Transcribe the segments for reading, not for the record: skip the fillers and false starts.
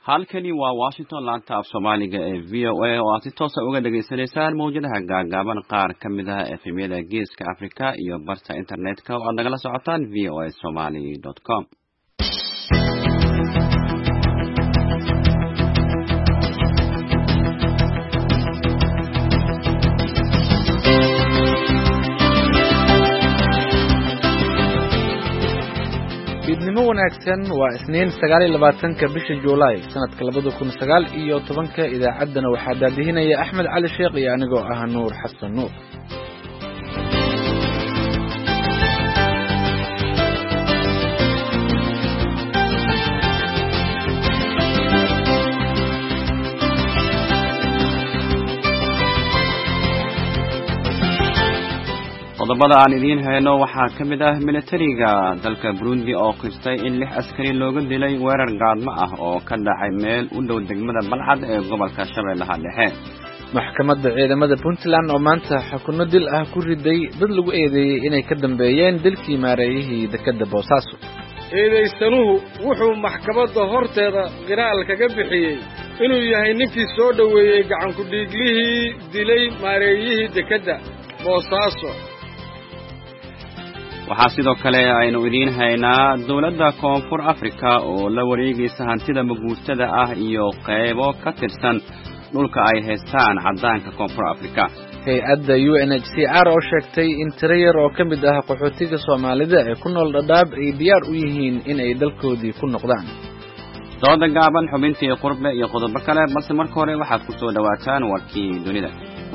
halkani waa Washington laanta af Soomaaliga ee VOA oo aad si toos ah uga dhageysanaysaan mowjadaha gaagaaban qaar ka mid ah efemyada Geeska Afrika iyo barta internetka oo aad nagala socotaan voasomali.com. midnimo wanaagsan waa isniin 29 bisha Juulaay sanadka 2019 idaacaddana waxaa daadihinaya Axmed Cali Sheekh iyo anigoo ah Nuur Xasan Nuur. qodobada aan idiin hayno waxaa ka mid ah militariga dalka Burundi oo qirtay in 6 askari looga dilay weerar gaadmo ah oo ka dhacay meel u dhow degmada Balcad ee gobolka Shabeellaha Dhexe. maxkamadda ciidamada Puntland oo maanta xukunno dil ah ku riday dad lagu eedeeyay inay ka dambeeyeen dilkii maareeyihii dekedda Boosaaso. eedaystanuhu wuxuu maxkamadda horteeda qiraal kaga bixiyay inuu yahay ninkii soo dhaweeyay gacan ku dhiiglihii dilay maareeyihii dekedda Boosaaso. waxaa sidoo kale aynu idiin haynaa dawladda Koonfur Afrika oo la wareegaysa hantida maguurtada ah iyo qaybo ka tirsan dhulka ay haystaan caddaanka Koonfur Afrika. hay-adda UNHCR oo sheegtay in tiro yar oo ka mid ah qaxootiga Soomaalida ee ku nool Dadaab ay diyaar u yihiin in ay dalkoodii ku noqdaan. dooda gaaban xubintii qurbe iyo qodobo kale balse marka hore waxaad ku soo dhawaataan warkii dunida.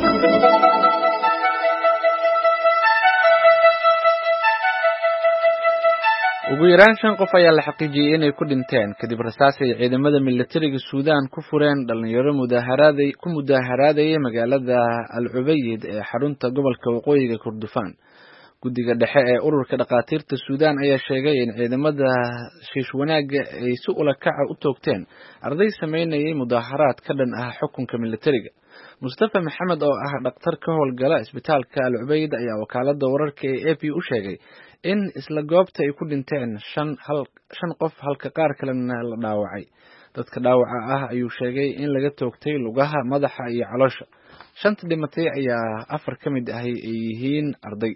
ugu yaraan 5 qof ayaa la xaqiijiyay inay ku dhinteen kadib rasaas ay ciidamada militariga Suudaan ku fureen dhalinyaro mudaaharaaday magaalada Al Ubayd ee xarunta gobolka waqooyiga Kordofaan. guddiga dhexe ee ururka dhaqaatiirta Suudaan ayaa sheegay in ciidamada shiish wanaaga ay si ula kac u toogteen arday sameynayay mudaaharaad ka dhan ah xukunka militariga. Mustafa Maxamed oo ah dhakhtar ka howlgala isbitaalka Al Ubayd ayaa wakaaladda wararka ee AP u sheegay in isla goobta ay ku dhinteen 5 qof halka qaar kalena la dhaawacay. dadka dhaawaca ah ayuu sheegay in laga toogtay lugaha, madaxa iyo caloosha. 5 dhimatay ayaa 4 ka mid ah ay yihiin arday.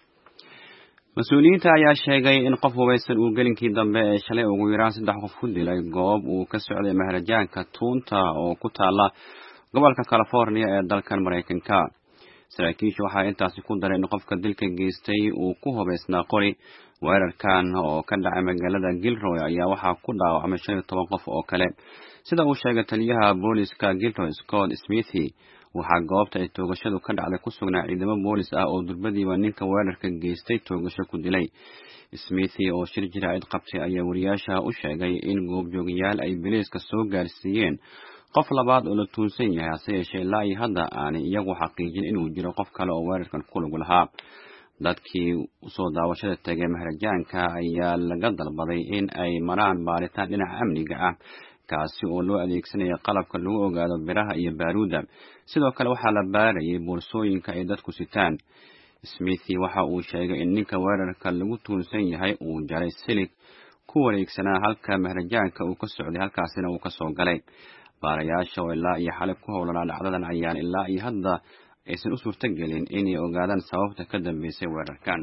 mas-uuliyiinta ayaa sheegay in qof hubeysan uu gelinkii dambe ee shalay ugu yaraan 3 qof ku dilay goob uu ka socday maharajaanka Tuunta oo ku taala gobolka California ee dalkan Mareykanka. saraakiishu waxay intaasi ku dareen in qofka dilka geystay uu ku hubeysnaa qori. weerarkan oo ka dhacay magaalada Gilroy ayaa waxaa ku dhaawacmay 15 qof oo kale. sida uu sheegay taliyaha booliska Gilroy Scott Smithy, waxaa goobta ay toogashadu ka dhacday ku sugnaa ciidamo boolis ah oo durbadiiba ninka weerarka geystay toogasho ku dilay. Smithy oo shir jiraa'id qabtay ayaa wariyaasha u sheegay in goobjoogayaal ay biliiska soo gaarsiiyeen qof labaad oo la tuunsan yahay, hase yeeshee ilaa iyo hadda aanay iyagu xaqiijin inuu jiro qof kale oo weerarkan ku lug lahaa. dadkii usoo daawashada tagay maharajaanka ayaa laga dalbaday in ay maraan baaritaan dhinaca amniga ah kaasi oo loo adeegsanayo qalabka lagu ogaado biraha iyo baaruuda. sidoo kale waxaa la baarayay boorsooyinka ay dadku sitaan. Smithy waxa uu sheegay in ninka weerarka lagu tuunsan yahay uu jaray silig ku wareegsanaa halka maharajaanka uu ka socday, halkaasina uu ka soo galay. baarayaasha oo ilaa iyo xalay ku howlanaa dhacdadan ayaan ilaa iyo hadda aysan u suurtagelin inay ogaadaan sababta ka dambeysay weerarkan.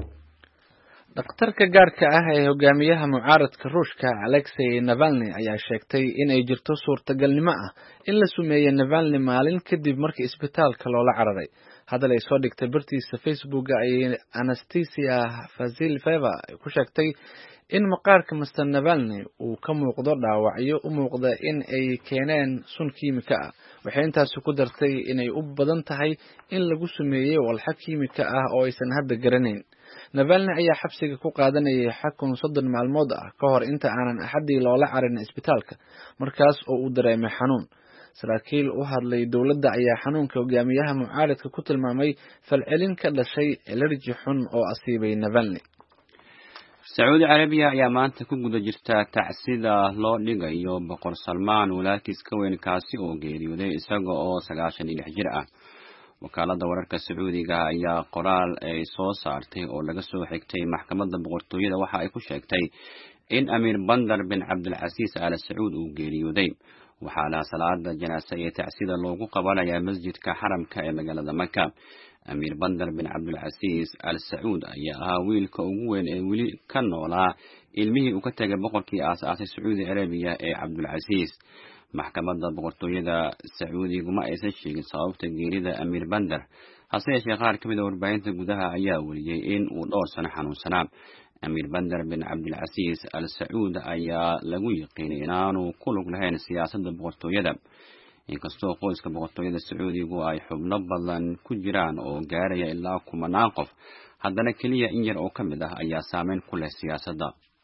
dhakhtarka gaarka ah ee hogaamiyaha mucaaradka Ruushka Alexei Navalny ayaa sheegtay inay jirto suurtagalnimo ah in la sumeeyo Navalny maalin kadib markii isbitaalka loola cararay. hadal ay soo dhigtay bartiisa Facebook ay Anastasia Vasileva ku sheegtay in maqaarka Mr. Navalny uu ka muuqdo dhaawacyo u muuqda in ay keeneen sun kiimika ah. waxay intaas ku dartay inay u badan tahay in lagu sumeeyay walxo kiimika ah oo aysan hadda garanayn. Navalny ayaa xabsiga ku qaadanayay xukun 30 maalmood ah ka hor inta aanan axadii loola carin isbitaalka, markaas oo uu dareemay xanuun. saraakiil u hadlay dawladda ayaa xanuunka hogaamiyaha mucaaradka ku tilmaamay falcelin ka dhashay allergy xun oo asiibay Navalny. Sacuudi Carabiya ayaa maanta ku guda jirta tacsida loo dhigayo boqor Salmaan walaalkiis ka weyn kaasi oo geeriyooday isaga oo 96 jir ah. wakaaladda wararka Sacuudiga ayaa qoraal ay soo saartay oo laga soo xigtay maxkamadda boqortooyada waxa ay ku sheegtay in Amiir Bandar bin Abdulaziz Al Saud uu geeriyooday. waxaana salaada janaasa iyo tacsida loogu qabanayaa masjidka xaramka ee magaalada Maka. Amiir Bandar bin Cabdulcasiis Al Sacuud ayaa ahaa wiilka ugu weyn ee weli ka noolaa ilmihii uu ka tagay boqorkii aasaasay Sacuudi Arabiya ee Cabdulcasiis. Maxkamadda boqortooyada Sacuudigu ma aysan sheegin sababta geerida Amiir Bandar, hase yeeshee qaar ka mid ah warbaahinta gudaha ayaa wariyay in uu dhowr sano xanuunsanaa. Amiir Bandar bin Cabdulcasiis Al Sacuud ayaa lagu yaqiinay inaanu ku lug lahayn siyaasadda boqortooyada. Inkastoo qoyska boqortooyada Sacuudigu ay xubno badan ku jiraan oo gaaraya ilaa 10 qof, haddana kaliya in yar oo ka mid ah ayaa saameyn ku leh siyaasadda.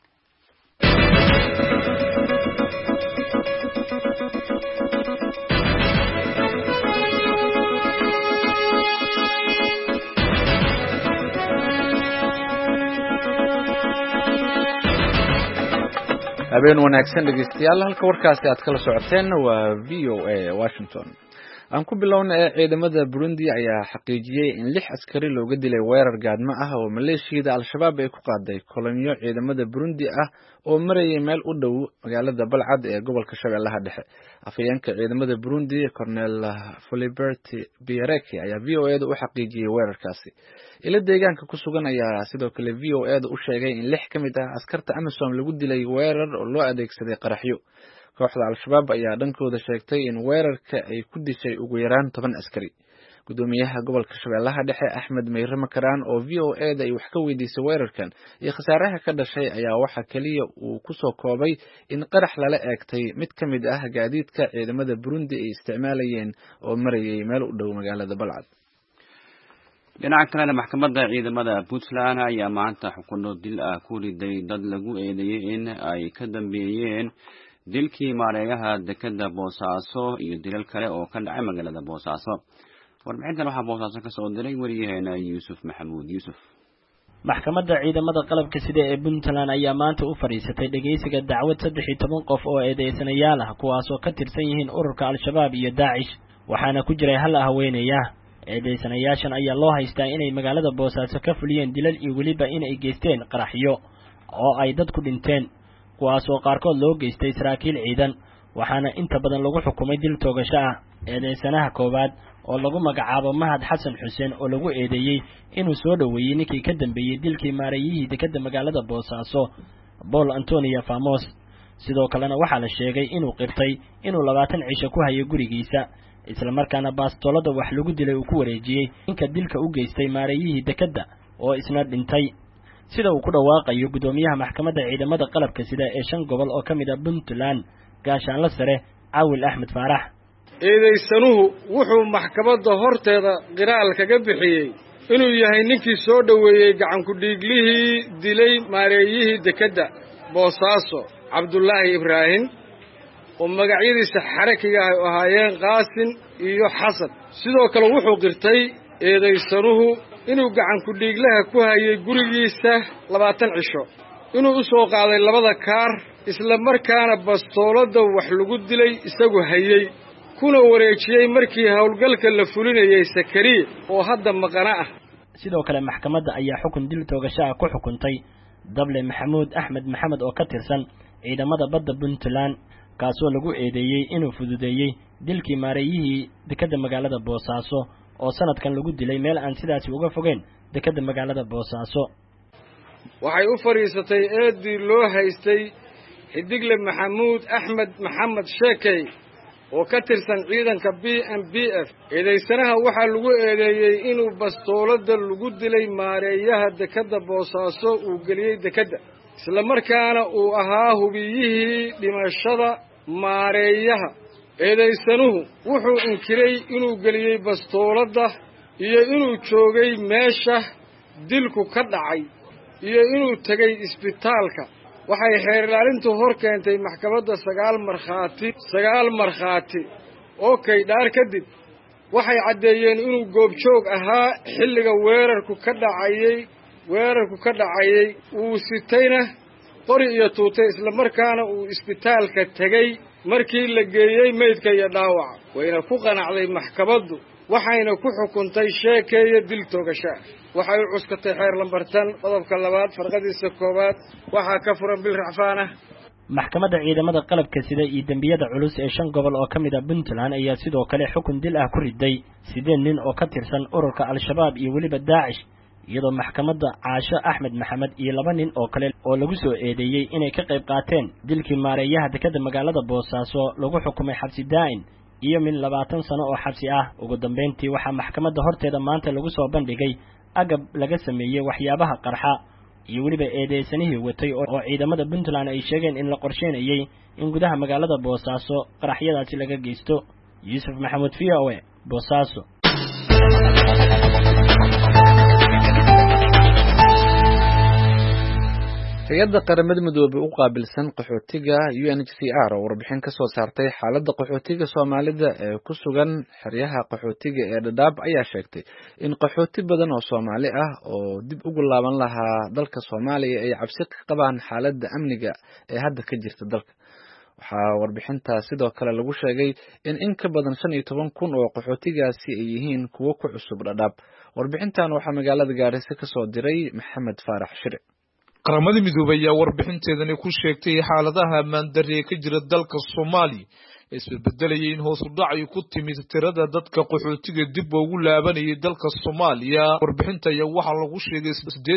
habeen wanaagsan dhegeystayaal, halka warkaasi aad kala socoteen waa VOA Washington. aan ku bilownay ciidamada Burundi ayaa xaqiijiyay in 6 askari looga dilay weerar gaadmo ah oo maleeshiyada Al-Shabaab ay ku qaaday kolonyo ciidamada Burundi ah oo marayay meel u dhow magaalada Balcad ee gobolka Shabeellaha Dhexe. afayeenka ciidamada Burundi Colonel Philibert Biereke ayaa VOA u xaqiijiyay weerarkaasi. ila deegaanka ku sugan ayaa sidoo kale VOA u sheegay in 6 ka mid ah askarta AMISOM lagu dilay weerar oo loo adeegsaday qaraxyo. kooxda Al-Shabaab ayaa dhankooda sheegtay in weerarka ay ku dishay ugu yaraan 10 askari. gudoomiyaha gobolka Shabeellaha Dhexe Axmed Meyre Makaraan oo VOA ay wax ka weydiisay weerarkan iyo khasaaraha ka dhashay ayaa waxa kaliya uu ku soo koobay in qarax lala eegtay mid ka mid ah gaadiidka ciidamada Burundi ay isticmaalayeen oo marayay meel u dhow magaalada Balcad. dhinaca kale maxkamadda ciidamada Puntland ayaa maanta xukuno dil ah ku riday dad lagu eedeeyay in ay ka dambeeyeen dilkii maareeyaha dekedda Boosaaso iyo dilal kale oo ka dhacay magaalada Boosaaso. warbixintan waxaa Boosaaso ka soo diray wariyaheena Yuusuf Maxamuud Yuusuf. maxkamadda ciidamada qalabka sida ee Puntland ayaa maanta u fariisatay dhageysiga dacwad 13 qof oo eedeysanayaal ah kuwaas oo ka tirsan yihiin ururka Al-Shabaab iyo Daacish, waxaana ku jiray hal haweenaya. eedeysanayaashan ayaa loo haystaa inay magaalada Boosaaso ka fuliyeen dilal iyo waliba inay geysteen qaraxyo oo ay dad ku dhinteen, kuwaas oo qaarkood loo geystay saraakiil ciidan, waxaana inta badan lagu xukumay dil toogasho ah. eedeysanaha koowaad oo lagu magacaabo Mahad Xasan Xuseen oo lagu eedeeyay inuu soo dhaweeyay ninkii ka dambeeyay dilkii maareeyihii dekedda magaalada Boosaaso Paul Antonio Famos. sidoo kalena waxaa la sheegay inuu qirtay inuu 20 cisho ku hayay gurigiisa, isla markaana baastolada wax lagu dilay uu ku wareejiyay ninka dilka u geystay maareeyihii dekedda oo isna dhintay. sida uu ku dhawaaqayo gudoomiyaha maxkamadda ciidamada qalabka sida ee 5 gobol oo kamid ah Puntland gaashaanle sare Caawil Axmed Faarax. eedeysanuhu wuxuu maxkamadda horteeda qiraal kaga bixiyay inuu yahay ninkii soo dhaweeyay gacan ku dhiiglihii dilay maareeyihii dekedda Boosaaso Cabdullaahi Ibraahim oo magacyadiisa xarakiga ah ahaayeen Qaasin iyo Xasan. sidoo kale wuxuu qirtay eedeysanuhu inuu gacan ku dhiiglaha ku hayay gurigiisa 20 cisho, inuu u soo qaaday 2 kaar, isla markaana bastoolada wax lagu dilay isagu hayay, kuna wareejiyay markii howlgalka la fulinayay Sakariye oo hadda maqana ah. sidoo kale maxkamadda ayaa xukun dil toogasho ah ku xukuntay Dable Maxamuud Axmed Maxamed oo ka tirsan ciidamada badda Puntland, kaasoo lagu eedeeyay inuu fududeeyay dilkii maareeyihii dekedda magaalada Boosaaso oo sanadkan lagu dilay meel aan sidaasi uga fogeyn dekedda magaalada Boosaaso. waxay u fariisatay eedii loo haystay Xidigle Maxamuud Axmed Maxamed Sheekay oo ka tirsan ciidanka BMBF. eedeysanaha waxaa lagu eedeeyay inuu bastoolada lagu dilay maareeyaha dekedda Boosaaso uu geliyay dekedda, isla markaana uu ahaa hubiyihii dhimashada maareeyaha. eedeysanuhu wuxuu inkiray inuu geliyay bastoolada iyo inuu joogay meesha dilku ka dhacay iyo inuu tagay isbitaalka. waxay xeer ilaalintu hor keentay maxkamadda 9 markhaati oo kaydhaar kadib waxay caddeeyeen inuu goobjoog ahaa xilliga weerarku ka dhacayay uu sitayna qori iyo tuutay, isla markaana uu isbitaalka tegay markii la geeyey meydka iyo dhaawaca. wayna ku qanacday maxkamaddu, waxayna ku xukuntay Sheekeeye dil toogasho ah. waxay u cuskatay xeer lambartan qodobka 2 farqadiisa 1 waxaa ka furan bil racfaan ah. maxkamadda ciidamada qalabka sida iyo dembiyada culus ee 5 gobol oo ka mid ah Puntland ayaa sidoo kale xukun dil ah ku riday 8 nin oo ka tirsan ururka al-shabaab iyo waliba Daesh iyadoo maxkamadda Caasho Axmed Maxamed iyo 2 nin oo kale oo lagu soo eedeeyay inay ka qayb qaateen dilkii maareeyaha dekedda magaalada Boosaaso lagu xukumay xabsi daa'im iyo min 20 sano oo xabsi ah. ugu dambeyntii waxaa maxkamadda horteeda maanta lagu soo bandhigay agab laga sameeyay waxyaabaha qarxa iyo waliba eedeysanihii watay oo ciidamada Puntland ay sheegeen in la qorsheynayay in gudaha magaalada Boosaaso qaraxyadaasi laga geysto. Yusuf Maxamuud VOA Boosaaso. hay'adda qaramada midoobay u qaabilsan qaxootiga UNHCR oo warbixin ka soo saartay xaaladda qaxootiga Soomaalida ee ku sugan xeryaha qaxootiga ee Dadaab ayaa sheegtay in qaxooti badan oo Soomaali ah oo dib ugu laaban lahaa dalka Soomaaliya ay cabsi ka qabaan xaaladda amniga ee hadda ka jirta dalka. waxaa warbixinta sidoo kale lagu sheegay in ka badan 15,000 oo qaxootigaasi ay yihiin kuwo ku cusub Dadaab. warbixintan waxaa magaalada Gaarisa ka soo diray Maxamed Faarax Shire. qaramada midoobay ayaa warbixinteedani ku sheegtay xaaladaha ammaan darri ee ka jira dalka Soomaaliya isbedelayay in hoos u dhac ay ku timid tirada dadka qaxootiga dib ugu laabanayay dalka Soomaaliya. warbixinta ayaa waxaa lagu sheegay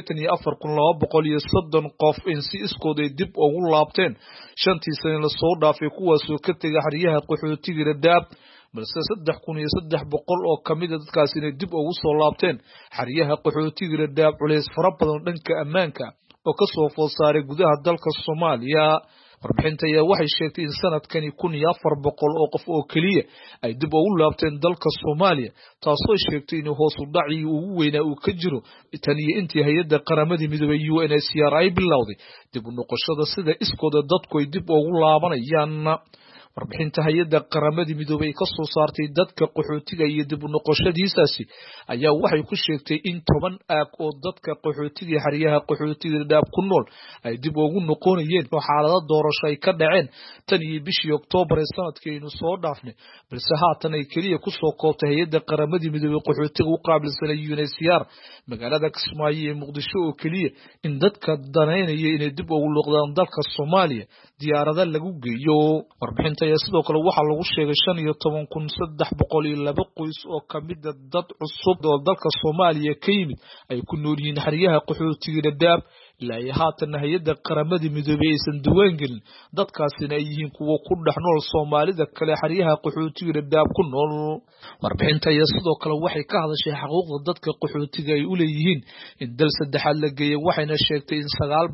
84,230 qof in si iskood ay dib ugu laabteen 5 sano la soo dhaafay kuwaas oo ka tagay xeryaha qaxootiga Dadaab balse 3,300 oo kamid ah dadkaas inay dib ugu soo laabteen xeryaha qaxootiga Dadaab culays fara badan dhanka ammaanka oo ka soo food saaray gudaha dalka Soomaaliya. warbixinta ayaa waxay sheegtay in sanadkani 1,400 oo qof oo kaliya ay dib ugu laabteen dalka Soomaaliya taasoo sheegtay in hoos u dhac ugu weyn uu ka jiro tan iyo intii hay'adda qaramada midoobay UNHCR ay bilowday dib u noqoshada sida iskooda dadku ay dib ugu laabanayaan. warbixinta hay'adda qaramada midoobay ka soo saartay dadka qaxootiga iyo dib u noqoshadiisaasi ayaa waxay ku sheegtay in 10 aag oo dadka qaxootiga xeryaha qaxootiga Dadaab ku nool ay dib ugu noqonayeen oo xaalado doorasho ay ka dhaceen tan iyo bishii Oktoobar ee sanadkeenu soo dhaafnay balse haatan ay kaliya ku soo koobtay hay'adda qaramada midoobay qaxootiga u qaabilsan UNHCR magaalada Kismaayo ee Muqdisho oo kaliya in dadka danaynaya inay dib ugu noqdaan dalka Soomaaliya diyaarada lagu geeyo. warbixinta ayaa sidoo kale waxaa lagu sheegay 15,302 qoys oo kamid ah dad cusub oo dalka Soomaaliya ka yimid ay ku nool yihiin xeryaha qaxootiga Dadaab ilaa ay haatan hay'adda qaramada midoobay aysan diiwaan gelin dadkaasina ay yihiin kuwo ku dhex nool Soomaalida kale xeryaha qaxootiga Dadaab ku nool. warbixinta ayaa sidoo kale waxay ka hadashay xuquuqda dadka qaxootiga ay u leeyihiin in dal saddexaad la geeyo waxayna sheegtay in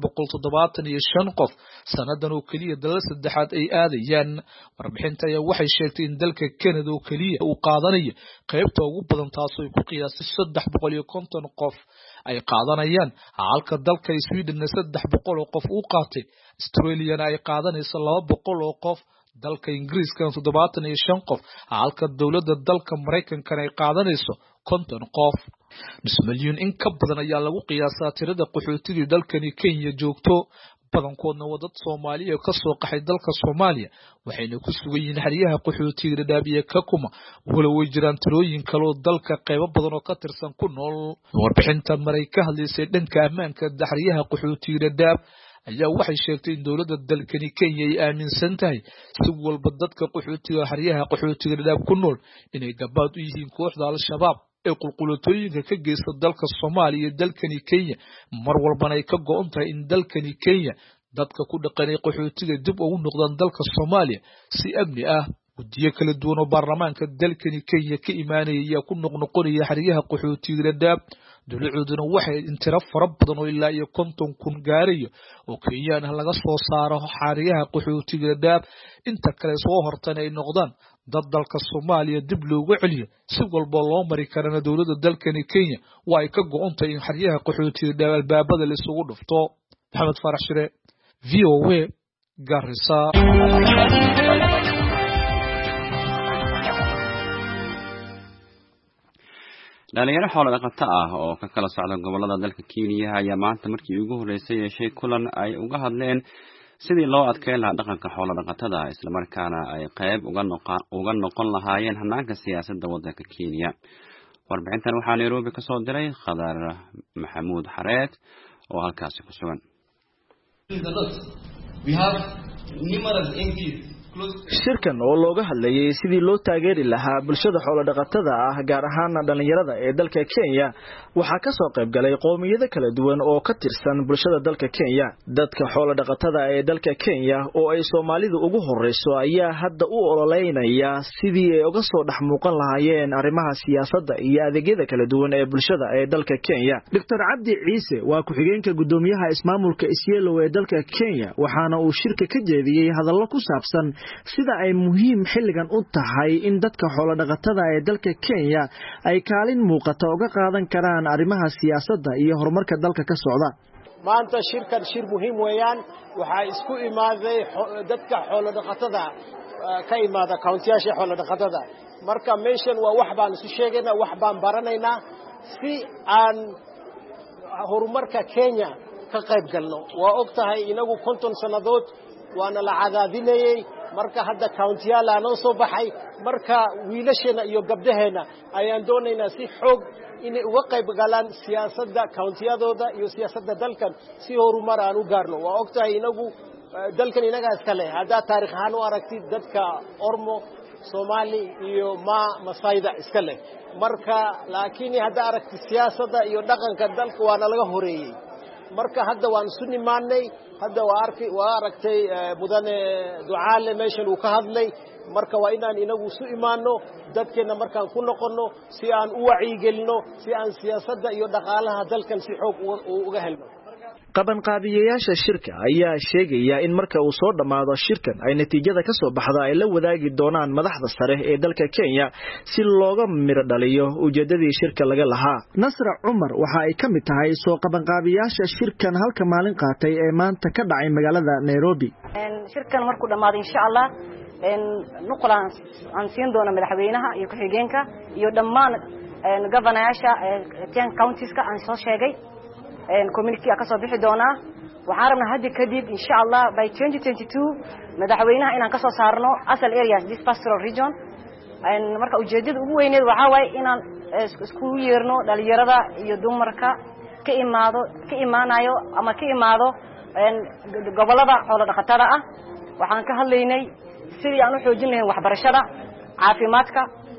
975 qof sanadan oo kaliya dal saddexaad ay aadayaan. warbixinta ayaa waxay sheegtay in dalka Canada oo kaliya uu qaadanayo qaybta ugu badan taasoo ay ku qiyaasay 350 qof ay qaadanayaan halka dalka Sweden 300 oo qof uu qaatay. Australia ay qaadanayso 200 oo qof, dalka Ingiriiska 75 qof halka dawladda dalka Mareykanka ay qaadanayso 50 qof. nus milyan in ka badan ayaa lagu qiyaasaa tirada qaxootiga dalkani Kenya joogto badankoodna waa dad Soomaaliya ka soo qaxay dalka Soomaaliya waxayna ku sugan yihiin xeryaha qaxootiga Dadaab iyo Kakuma wala way jiraan tirooyin kale oo dalka qaybo badan oo ka tirsan ku nool. warbixinta maray ka hadlaysay dhanka ammaanka xeryaha qaxootiga Dadaab ayaa waxay sheegtay in dawladda dalkani Kenya ay aaminsan tahay si walba dadka qaxootiga xeryaha qaxootiga Dadaab ku nool inay gabaad u yihiin kooxda al-shabaab ee qulqulatooyinka ka geysta dalka Soomaaliya iyo dalkani Kenya mar walbana ay ka go'an tahay in dalkani Kenya dadka ku dhaqanay qaxootiga dib ugu noqdaan dalka Soomaaliya si amni ah. guddiyo kala duwan oo baarlamaanka dalkani Kenya ka imaanaya ku noqnoqonaya xeryaha qaxootiga Dadaab dawladuna waxay intira fara badan oo ilaa iyo 50,000 gaarayo oo Kenyaan laga soo saaro xeryaha qaxootiga Dadaab inta kale soo hortan ay noqdaan dad dalka Soomaaliya dib loogu celiyo si walba loo mari karana dawladda dalkani Kenya waa ay ka go'antay in xeryaha qaxootiga Dadaab albaabada la isugu dhufto. Maxamed Faarax Shire VOA Garissa. dhalinyaro xoolo dhaqato ah oo ka kala socda gobolada dalka Kenya ayaa maanta markii ugu horeysay yeeshay kulan ay uga hadleen sidii loo adkeyn lahaa dhaqanka xoolo dhaqatada isla markaana ay qayb uga noqon lahaayeen hanaanka siyaasadda waddanka Kenya. warbixintan waxaa Nairobi ka soo diray Khadar Maxamuud Xareed oo halkaasi ku sugan. We have numerous MPs. shirkan oo looga hadlayay sidii loo taageeri lahaa bulshada xoolo dhaqatada ah gaar ahaan dhalinyarada ee dalka Kenya waxaa ka soo qayb galay qoomiyado kala duwan oo ka tirsan bulshada dalka Kenya dadka xoolo dhaqatada ee dalka Kenya oo ay Soomaalidu ugu horeyso ayaa hadda u ololeynaya sidii ay uga soo dhaxmuuqan lahaayeen arrimaha siyaasadda iyo adeegyada kala duwan ee bulshada ee dalka Kenya Dr. Cabdi Ciise waa ku-xigeenka gudoomiyaha ismaamulka Isiolo ee dalka Kenya waxaana uu shirka ka jeediyay hadallo ku saabsan sida ay muhiim xilligan u tahay in dadka xoolo dhaqatada ee dalka Kenya ay kaalin muuqato uga qaadan karaan arrimaha siyaasadda iyo horumarka dalka ka socda maanta shirkan shir muhiim weeyaan waxa isku imaaday dadka xoolo dhaqatada ka imaada county-yaasha xoolo dhaqatada marka meeshan waa wax baan isu sheegaynaa wax baan baranaynaa si aan horumarka Kenya ka qayb galno waa ogtahay inagu 50 sanadood waana la cadaadinayay marka hadda county-yaal aan soo baxay marka wiilasheena iyo gabdhaheena ayaan doonaynaa si xoog inay uga qayb galaan siyaasadda county-yadooda iyo siyaasadda dalkan si horumar aan u gaarno waa ogtahay inagu dalkan inaga iska leh hadda taariikh ahaan u aragtid dadka Ormo Somali iyo Maasayda iska leh marka laakiin hadda aragtid siyaasadda iyo dhaqanka dalka waana laga horeeyay marka hadda waan sunimaanay hadda waa aragtay mudane ducaale meeshan uu ka hadlay marka waa inaan inagu isu imaano dadkeena markaan ku noqono si aan u wacyigelino si aan siyaasadda iyo dhaqaalaha dalkan si xoog uga helno qabanqaabiyeyaasha shirka ayaa sheegaya in marka uu soo dhamaado shirkan ay natiijada ka soo baxda ay la wadaagi doonaan madaxda sare ee dalka Kenya si looga miro dhaliyo ujeedadii shirka laga lahaa Nasra Umar waxa ay kamid tahay soo qabanqaabiyeyaasha shirkan halka maalin qaatay ee maanta ka dhacay magaalada Nairobi shirkan markuu dhamaado insha Allah nuqlaan aan siin doona madaxweynaha iyo ku-xigeenka iyo dhammaan governayaasha 10 counties-ka aan soo sheegay community ka soo bixi doona waxaan rabnaa hadda kadib insha Allah by 2022 madaxweynaha inaan ka soo saarno asal areas this pastoral region marka ujeedada ugu weyneed waxa way inaan isku yeerno dhalinyarada iyo dumarka ka imaanayo ama ka imaado gobolada xoolo dhaqatada ah waxaan ka hadlaynay sidii aan u xoojin lahayn waxbarashada caafimaadka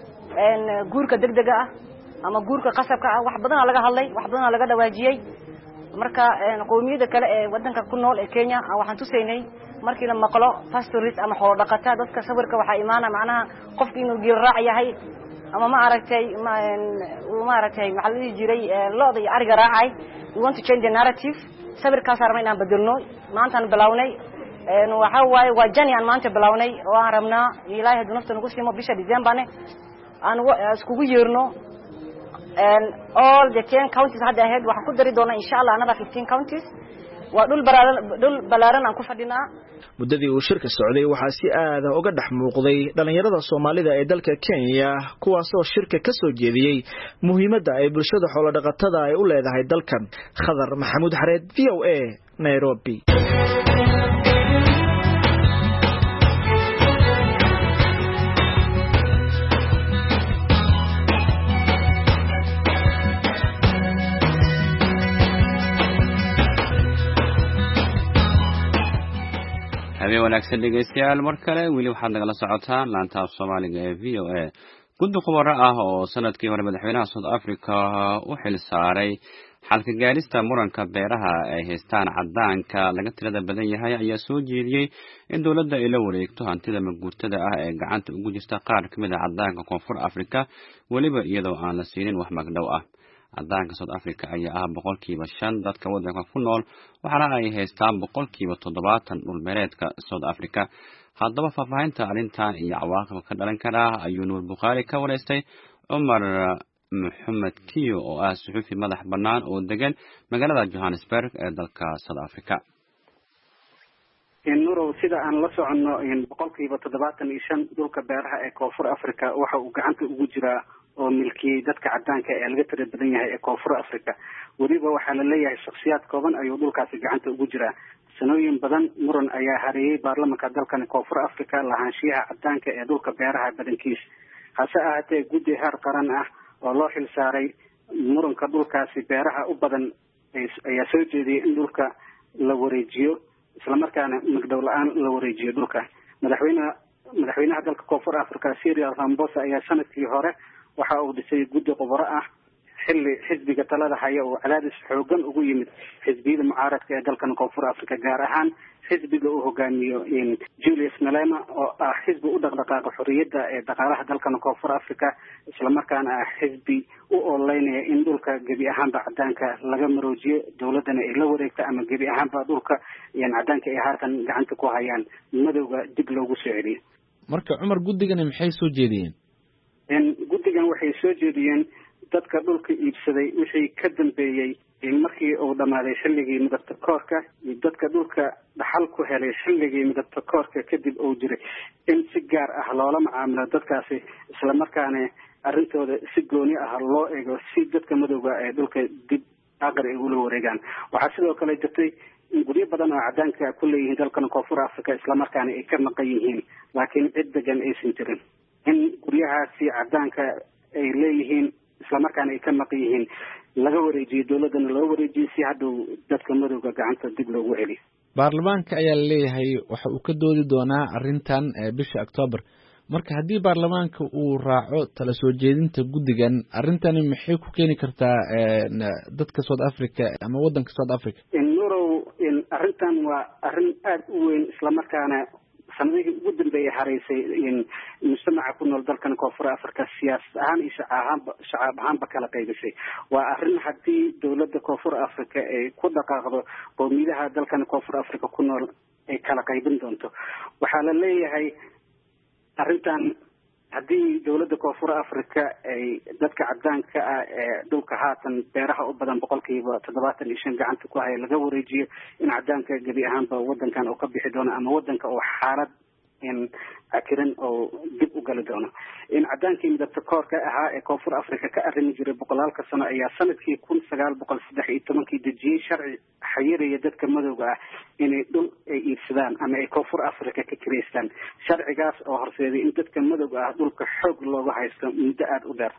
guurka degdega ah ama guurka qasabka ah wax badan laga hadlay wax badan laga dhawaajiyay marka qoomiyada kale ee wadanka ku nool ee Kenya waxaan tusaynay markii la maqlo pastorist ama xoolo dhaqatada dadka sawirka waxa imaana macnaha qofkii inuu geel raac yahay ama ma aragtay maxalladii jiray looda iyo ariga raacay we want to change the narrative sawirkaas armay inaan bedelno maanta aan bilawnay waxa waaye waa jani aan maanta bilawnay oo aan rabnaa ilaahay haduu nafta nagu siimo bisha December aan iskugu yeerno all the 10 counties hadda ahead waxa ku dari doona insha Allah another 15 counties waa dhul balaaran aan ku fadhinaa muddadii uu shirka socday waxa si aad ah uga dhex muuqday dhalinyarada Soomaalida ee dalka Kenya kuwaas oo shirka ka soo jeediyay muhiimadda ay bulshada xoolo dhaqatada ay u leedahay dalkan Khadar Maxamuud Xareed VOA Nairobi habeen wanaagsan dhegeystayaal mar kale weli waxaad nagala socotaan laanta Soomaaliga ee VOA guddi khubaro ah oo sanadkii hore madaxweynaha South Africa u xil saaray xalka gaarista muranka beeraha ay haystaan cadaanka laga tirada badan yahay ayaa soo jeediyay in dawladda ay la wareegto hantida maguurtada ah ee gacanta ugu jirta qaar kamid ah cadaanka Koonfur Afrika waliba iyadoo aan la siinin wax magdhow ah cadaanka South Africa ayaa ah 5% dadka wadanka ku nool waxaana ay haystaan 70% dhul beereedka South Africa haddaba faafahinta arrintan iyo cawaaqibka ka dhalan kara ayuu Nuur Bukhari ka wareystay Umar Mohammed Kiyo oo ah suxufi madax bannaan oo degan magaalada Johannesburg ee dalka South Africa Nuuro sida aan la soconno 75% dhulka beeraha ee Koonfur Afrika waxa uu gacanta ugu jiraa oo milkii dadka cadaanka ee laga tirada badan yahay ee Koonfur Afrika waliba waxa la leeyahay shakhsiyaad kooban ayuu dhulkaasi gacanta ugu jiraa sanooyin badan muran ayaa hareeyay baarlamaanka dalkan Koonfur Afrika lahaanshiyaha cadaanka ee dhulka beeraha badankiis hase ahaatee guddi heer qaran ah oo loo xil saaray muranka dhulkaasi beeraha u badan ayaa soo jeediyay in dhulka la wareejiyo islamarkaana magdhow la-aan la wareejiyo dhulka. madaxweynaha dalka koonfur africa Cyril Ramaphosa ayaa sanadkii hore waxa uu dhisay guddi khubaro ah xilli xisbiga talada haya oo cadaadis xoogan ugu yimid xisbiyada mucaaradka ee dalkan koonfur africa, gaar ahaan xisbiga uu hogaamiyo Julius Malema oo ah xisbi u dhaqdhaqaaqa xorriyadda ee dhaqaalaha dalkan koonfur africa, islamarkaana ah xisbi u ololeynaya in dhulka gebi ahaanba cadaanka laga maroojiyo, dowladana ay la wareegto ama gebi ahaanba dhulka cadaanka ay haatan gacanta ku hayaan madowga dib loogu soo celiyo. marka Cumar, guddigani maxay soo jeediyeen? guddigan waxay soo jeediyeen dadka dhulka iibsaday wixii ka dambeeyey markii uu dhammaaday xilligii midabta koorka iyo dadka dhulka dhaxal ku helay xilligii midabta koorka kadib uu jiray in si gaar ah loola macaamilo dadkaasi, islamarkaana arrintooda si gooni ah loo eego si dadka madowga ee dhulka dib aqri ay ula wareegaan. waxaa sidoo kale jirtay in guryo badan oo cadaanka ku leeyihiin dalkan koonfur africa, islamarkaana ay ka maqan yihiin laakiin cid degan aysan jirin, in guryahaasi cadaanka ay leeyihiin islamarkaana ay ka maqan yihiin laga wareejiyo, dowladana loo wareejiyo si hadhow dadka madowga gacanta dib loogu celiyo. baarlamaanka ayaa laleeyahay waxa uu ka doodi doonaa arrintan bisha October. marka haddii baarlamaanka uu raaco tala soo jeedinta guddigan, arrintani maxay ku keeni kartaa dadka South Africa ama waddanka South Africa? nurow arrintan waa arrin aad u weyn, islamarkaana sanadihii ugu dambeeyay haraysay mujtamaca ku nool dalkan koonfur africa siyaasad ahaan iyo shacaab ahaanba kala qaybisay. waa arrin haddii dowladda koonfur africa ay ku dhaqaaqdo qowmiyadaha dalkan koonfur africa ku nool ay kala qaybin doonto. waxaa la leeyahay arrintan haddii dowladda koonfur africa ay dadka cadaanka ah ee dhulka haatan beeraha u badan 75% gacanta ku haya laga wareejiyo, in cadaanka gebi ahaanba wadankan uu ka bixi doono ama wadanka uu xaalad akiran oo dib u gali doono. in cadaankii midabta koorka ahaa ee koonfur africa ka arrimi jiray boqolaalka sano ayaa sanadkii 1913 dejiyey sharci xayiraya dadka madowga ah inay dhul ay iibsadaan ama ay koonfur africa ka kireystaan. sharcigaas oo horseeday in dadka madowga ah dhulka xoog looga haysto muddo aad u dheer.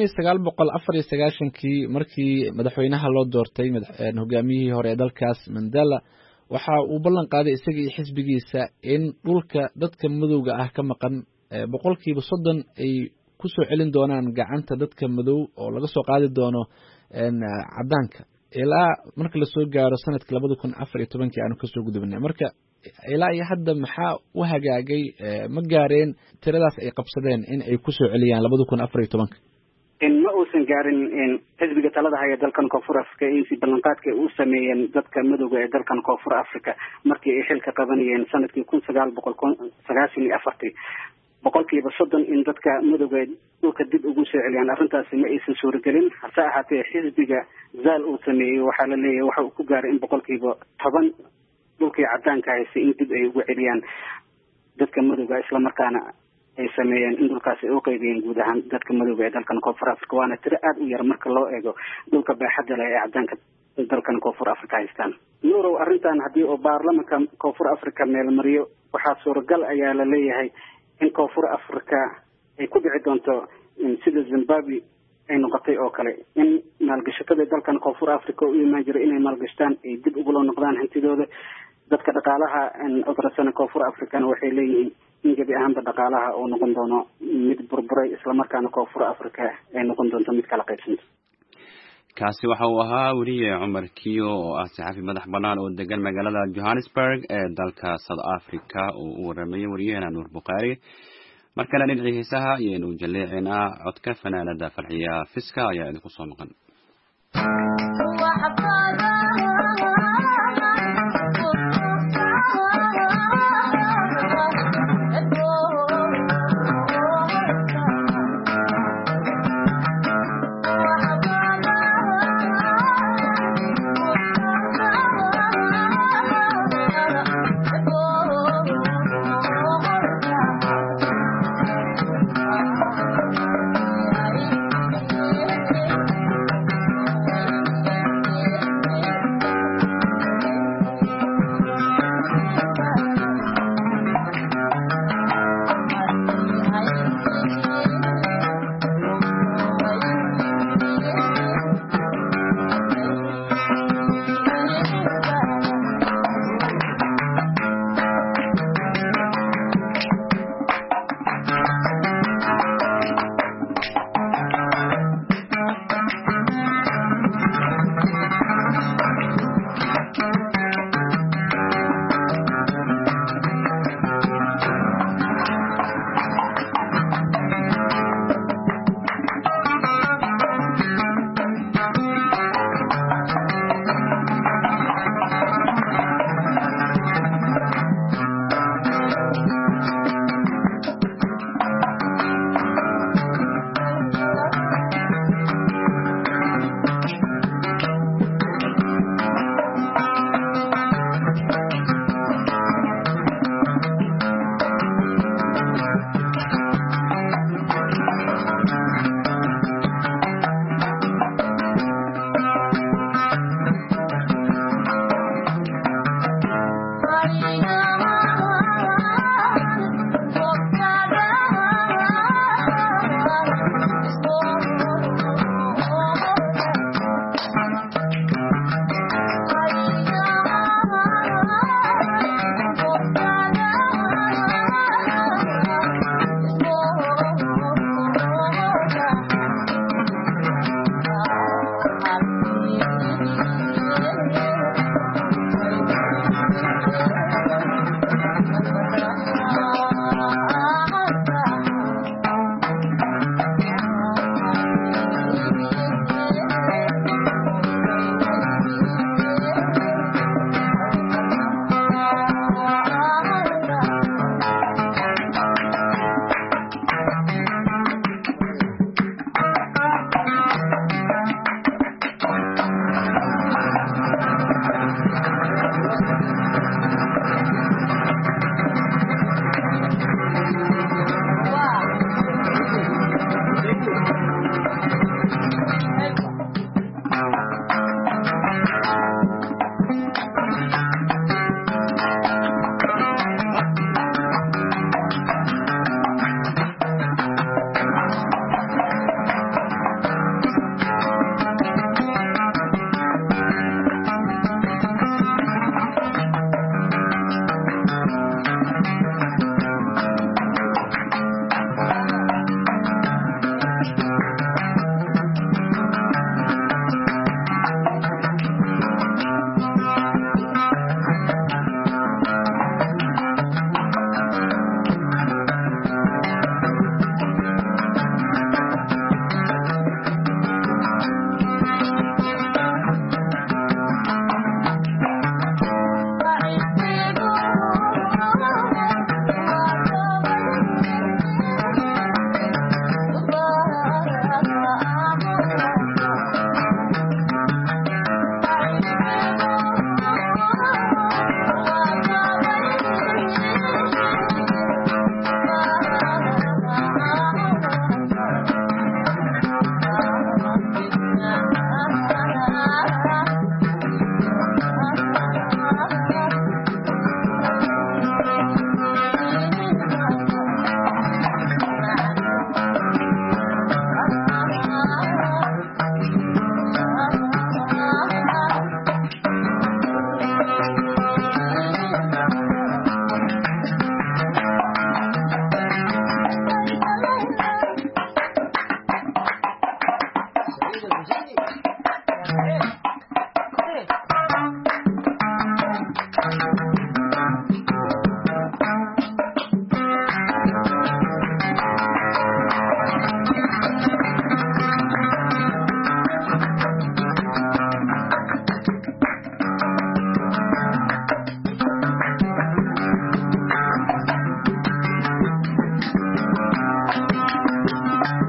1994 markii madaxweynaha loo doortay hogaamiyihii hore ee dalkaas Mandela, waxa uu ballan qaaday isaga iyo xisbigiisa in dhulka dadka madowga ah ka maqan 30% ay ku soo celin doonaan gacanta dadka madow oo laga soo qaadi doono cadaanka ilaa marka la soo gaaro sanadka 2014 aanu ka soo gudubnay. marka ilaa iyo hadda maxaa u hagaagay, ma gaareen tiradaas ay qabsadeen in ay ku soo celiyaan 2014? ma uusan gaarin xisbiga talada haya dalkan koonfur africa insi ballanqaadka uu sameeyeen dadka madowga ee dalkan koonfur africa markii ay xilka qabanayeen sanadkii 1994 30% in dadka madowga dhulka dib ugu soo celiyaan. arrintaasi ma aysan suuragelin, hase ahaatee xisbiga zaal uu sameeyey waxaa la leeyahay waxa uu ku gaaray in 10% dhulkii cadaanka haysay in dib ay ugu celiyaan dadka madowga, islamarkaana ay sameeyeen in dhulkaasi ay u qaybiyeen guud ahaan dadka madowga ee dalkan koonfur africa, waana tiro aad u yar marka loo eego dhulka baaxadda leh ee cadaanka dalkan koonfur africa haystaan. nuurow, arrintan haddii oo baarlamanka koonfur africa meelmariyo waxaa suuragal ayaa la leeyahay in koonfur africa ay ku dhici doonto sida Zimbabwe ay noqotay oo kale, in maalgashatada dalkan koonfur africa u imaan jiray inay maalgashtaan ay dib ugula noqdaan hantidooda. dadka dhaqaalaha odrasana koonfur africana waxay leeyihiin in gebi ahaanba dhaqaalaha uu noqon doono mid burburay, islamarkaana koonfur africa ay noqon doonto mid kala qaybsanta. kaasi waxa uu ahaa weriye Cumar Kiyo oo ah saxafi madax bannaan oo degan magaalada Johannesburg ee dalka South Africa oo u waramayay wariyaheena Nuur Buqaari. markana dhinacii heesaha ayaynu jaleecinaa codka fanaanada Farxiya Fiska ayaa idinku soo maqan.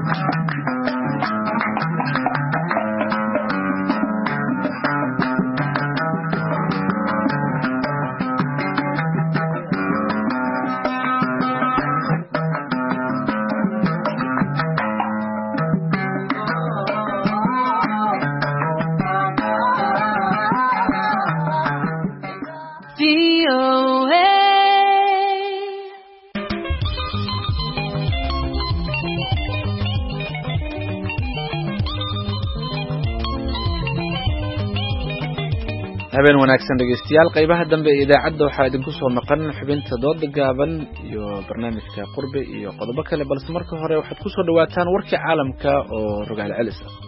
habeen wanaagsan dhegeystayaal qaybaha dambe ee idaacadda waxaa idinku soo maqan xubinta dooda gaaban iyo barnaamijka qurbe iyo qodobo kale balse marka hore waxaad ku soo dhawaataan warkii caalamka oo rogaal celis ah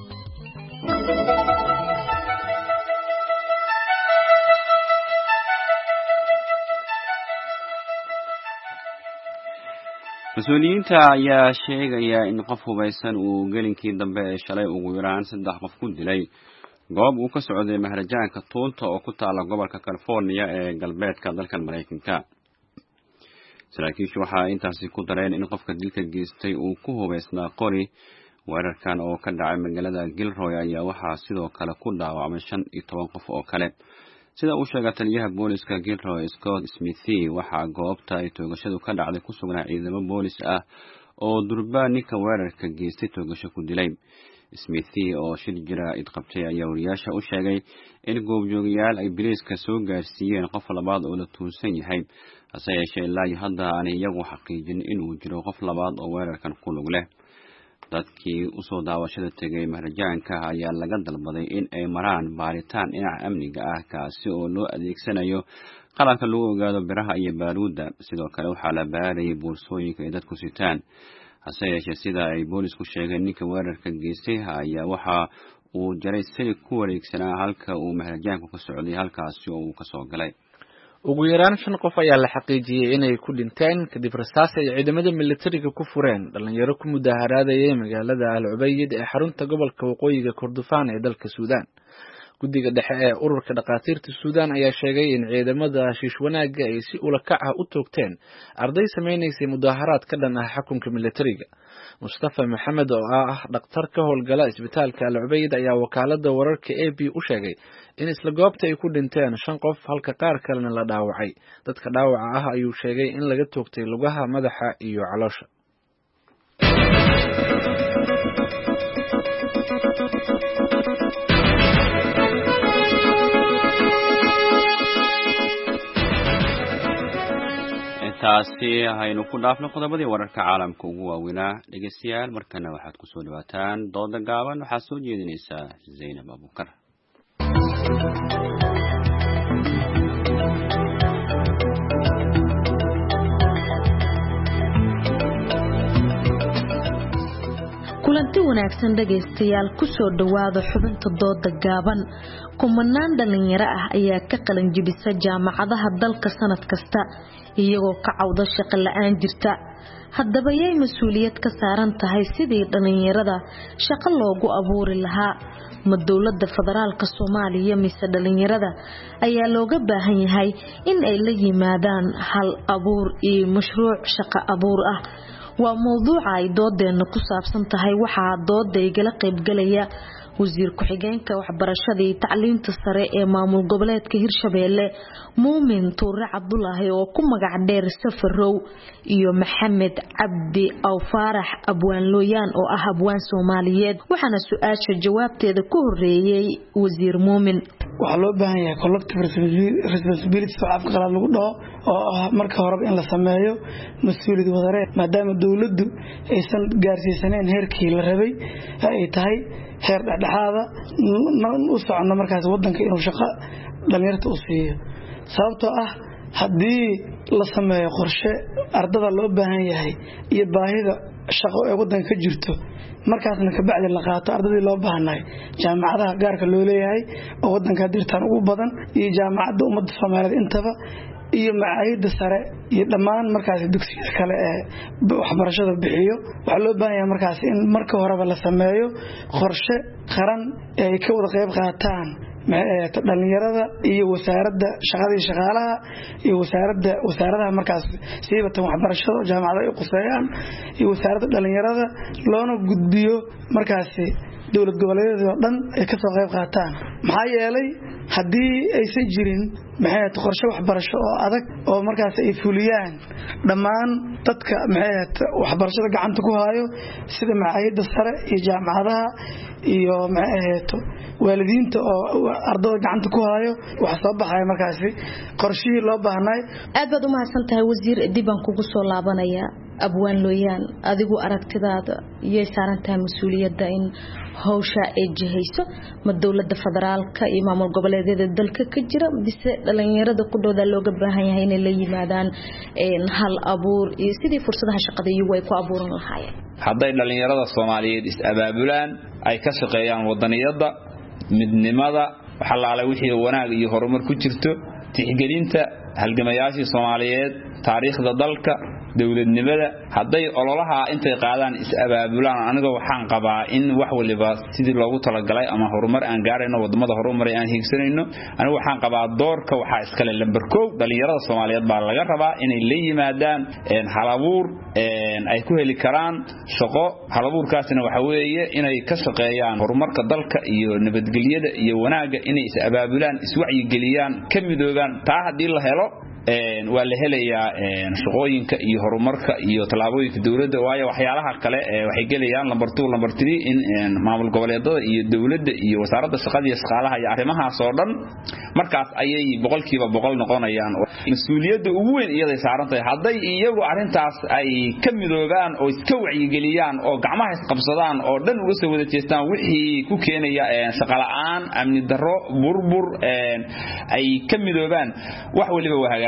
mas-uuliyiinta ayaa sheegaya in qof hubaysan uu gelinkii dambe ee shalay ugu yaraan 3 qof ku dilay goob uu ka socday maharajaanka tuunta oo ku taala gobolka California ee galbeedka dalkan Mareykanka. saraakiishu waxa intaasi ku dareen in qofka dilka geystay uu ku hubaysnaa qori. weerarkan oo ka dhacay magaalada Gilroy ayaa waxa sidoo kale ku dhaawacmay 15 qof oo kale. sida uu sheegay taliyaha booliska Gilroy Scott Smith waxa goobta ay toogashadu ka dhacday ku sugnaa ciidamo boolis ah oo durbaanka weerarka geystay toogasho ku dilay. Smith oo shir jira idqabtay ayaa wariyaasha u sheegay in goobjoogayaal ay biliiska soo gaarsiiyeen qof labaad oo la tuunsan yahay hase yeeshee ilaa hadda aanay iyagu xaqiijin inuu jiro qof labaad oo weerarkan ku lug leh. dadkii u soo daawashada tagay maharajaanka ayaa laga dalbaday in ay maraan baaritaan dhinaca amniga ah kaasi oo loo adeegsanayo qalabka lagu ogaado biraha iyo baaruudda. sidoo kale waxaa la baarayay boorsooyinka ay dadku sitaan hase yeeshee sida ay boolisku sheegeen ninka weerarka geystay ayaa waxa uu jaray silig ku wareegsanaa halka uu maharajaanku ka socday halkaasi oo uu ka soo galay. ugu yaraan 5 qof ayaa la xaqiijiyay inay ku dhinteen kadib rasaas ay ciidamada militariga ku fureen dhalinyaro ku mudaharaadayay magaalada Al Ubayd ee xarunta gobolka waqooyiga Kordofaan ee dalka Suudaan. guddiga dhexe ee ururka dhaqaatiirta Suudaan ayaa sheegay in ciidamada Shiishwanaaga ay si ula kac ah u toogteen arday sameeynayay mudaharaad ka dhan ah xukunka militariga. Mustafa Maxamed oo ah dhakhtar ka howlgala isbitaalka Al Ubayd ayaa wakaalada wararka AP u sheegay in isla goobta ay ku dhinteen 5 qof halka qaar kalena la dhaawacay. dadka dhaawaca ah ayuu sheegay in laga toogtay lugaha, madaxa iyo caloosha. taasi haynu ku dhaafno qodobadii wararka caalamka ugu waaweynaa. dhegeystayaal markana waxaad ku soo dhawaataan dooda gaaban waxaa soo jeedinaysa Zainab Abukar. kulanti wanaagsan dhageystayaal ku soo dhawaada xubinta dooda gaaban. kumanaan dhalinyaro ah ayaa ka qalin jebisa jaamacadaha dalka sanad kasta iyagoo ka cawda shaqo la'aan jirta. haddaba yay mas'uuliyad ka saaran tahay sidii dhalinyarada shaqo loogu abuuri lahaa? ma dowladda federaalka Soomaaliya mise dhalinyarada ayaa looga baahan yahay in ay la yimaadaan hal abuur iyo mashruuc shaqo abuur ah? waa mowduuca ay doodeena ku saabsan tahay. waxaa dooda igala qayb galaya wasiir ku-xigeenka waxbarashada iyo tacliinta sare ee maamul goboleedka Hirshabeelle Muumin Tuure Cabdulaahi oo ku magac dheer Safarow iyo Maxamed Cabdi Aw Faarax Abwaan Looyaan oo ah abwaan Soomaaliyeed. waxaana su'aasha jawaabteeda ku horeeyay wasiir Muumin. waxaa loo baahan yahay collective responsibility oo afka qalaad lagu dhaho oo ah marka hore in la sameeyo mas'uuliyad wadareed maadaama dawladdu aysan gaarsiisaneen heerkii la rabay ay tahay heer dhexdhexaada u socono markaas wadanka inuu shaqo dhalinyarta u siiyo. sababtoo ah haddii la sameeyo qorshe ardada loo baahan yahay iyo baahida shaqo ee wadanka ka jirto markaasna ka bacdi la qaato ardadii loo baahnaay jaamacadaha gaarka loo leeyahay oo wadanka dirtaan ugu badan iyo jaamacadda ummadda Soomaaliyeed intaba iyo macaayida sare iyo dhammaan markaas dugsiyada kale ee waxbarashada bixiyo. waxaa loo baahan yahay markaas in marka horeba la sameeyo qorshe qaran ee ka wada qayb qaataan dhalinyarada iyo wasaaradda shaqada iyo shaqaalaha iyo wasaaradaha markaas siibatan waxbarashada jaamacadaha ay quseeyaan iyo wasaaradda dhalinyarada loona gudbiyo markaasi dowlad goboleedyada oo dhan ay ka soo qayb qaataan maxaa yeelay haddii aysan jirin qorshe waxbarasho oo adag oo markaas ay fuliyaan dhammaan dadka waxbarashada gacanta ku hayo sida macaayidda sare iyo jaamacadaha iyo waalidiinta oo ardada gacanta ku hayo waxa soo baxaya markaasi qorshihii loo baahnay. aad baad u mahadsantahay wasiir, dib aan kugu soo laabanaya. abwaan looyaan, adigu aragtidaada iyay saaran tahay mas-uuliyadda in hawsha ay jihayso ma dowladda federaalka iyo maamul goboleedyada dalka ka jira bise dhalinyarada ku dhowda looga baahan yahay inay la yimaadaan hal abuur iyo sidii fursadaha shaqada iyagu ay ku abuuran lahaayeen? hadday dhalinyarada Soomaaliyeed is-abaabulaan ay ka shaqeeyaan wadaniyada midnimada xalaale wixii wanaag iyo horumar ku jirto tixgelinta halgamayaashii Soomaaliyeed taariikhda dalka dawladnimada hadday ololaha intay qaadaan is-abaabulaan aniga waxaan qabaa in wax waliba sidii loogu talagalay ama horumar aan gaarayno wadamada horumar aan hiigsanayno aniga waxaan qabaa doorka waxa iska leh lambar 1 dhalinyarada Soomaaliyeed baa laga rabaa inay la yimaadaan halabuur ay ku heli karaan shaqo halabuurkaasina waxa weeye inay ka shaqeeyaan horumarka dalka iyo nabadgelyada iyo wanaaga inay is-abaabulaan iswacyi geliyaan ka midooban taa hadii la helo waa la helayaa shaqooyinka iyo horumarka iyo talaabooyinka dawladda waayo waxyaalaha kale waxay gelayaan number 2 number 3 in maamul goboleedyada iyo dawladda iyo wasaaradda shaqada iyo shaqaalaha iyo arrimahaas oo dhan markaas ayay 100% noqonayaan mas'uuliyadda ugu weyn iyada saaran tahay hadday iyagu arintaas ay ka midoobaan oo iska wacyi geliyaan oo gacmaha isqabsadaan oo dhan uga soo wada jeestaan wixii ku keenaya shaqo la'aan amni darro burbur ay ka midoobaan wax waliba waa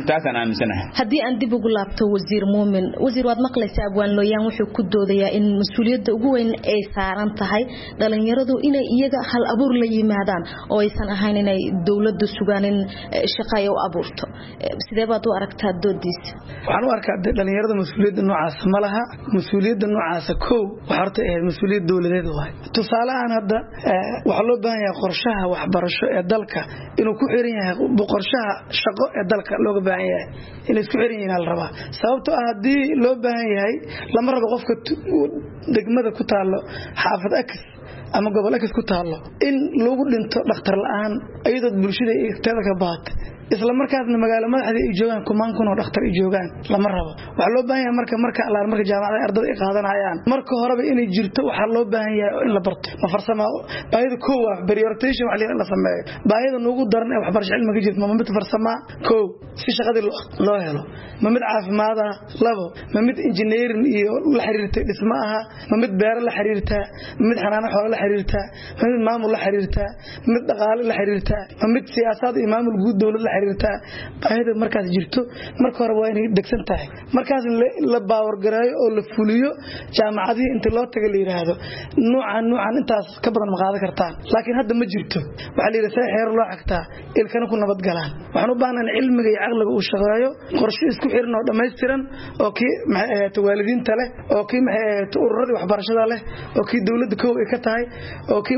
haddii aan dib ugu laabto wasiir muumin wasiir waad maqlaysaa abwaan looyaan wuxuu ku doodayaa in mas-uuliyadda ugu weyn ay saaran tahay dhalinyaradu inay iyaga hal abuur la yimaadaan oo aysan ahayn inay dowladda sugaan in shaqo ay u abuurto sidee baad u aragtaa doodiisa? waxaan u arkaa dhalinyarada mas-uuliyadda noocaas ma laha mas-uuliyadda noocaasa kow waxa horta ahayd mas-uuliyad dowladeed waay tusaale ahaan hadda waxaa loo baahan yahay qorshaha waxbarasho ee dalka inuu ku xiran yahay qorshaha shaqo ee dalka looga baahan yahay in isku xiran yihiin la rabaa sababtoo ah hadii loo baahan yahay lama rabo qofka degmada ku taalo xaafad X ama gobol X ku taalo in lagu dhinto dhakhtar la'aan ayadoo bulshada ay tada ka baat isla markaasna magaalo madaxda ay joogan kumaan kun oo dhakhtar ay joogan lama rabo waxa loo baahan yahay marka jaamacada ardada ay qaadanayaan marka horeba inay jirto waxa loo baahan yahay in la barto ma farsamo baahida koow ah prioritization waxa la sameeyo baahida ugu daran ee waxbarasho cilmiga jirto ma mid farsamo koow si shaqada loo helo ma mid caafimaad ah labo ma mid engineering iyo la xiriirtay dhismaha ma mid beer la xiriirta ma mid xanaano xoolo la xiriirta ma mid maamul la xiriirta ma mid dhaqaale la xiriirta ma mid siyaasad iyo maamul guud dawladda xiriirta baahida markaas jirto marka hore waa inay degsan tahay markaas la baawar gareeyo oo la fuliyo jaamacadii inta loo tago la yiraahdo noocan intaas ka badan ma qaadan kartaan laakiin hadda ma jirto waxa la yiraahdaa xeer loo xigtaa ilkana ku nabad galaan waxaan u baahanahay cilmiga iyo aqliga uu shaqeeyo qorshe isku xiran oo dhameystiran oo kii waalidiinta leh oo kii ururada waxbarashada leh oo kii dawladda koow ay ka tahay oo kii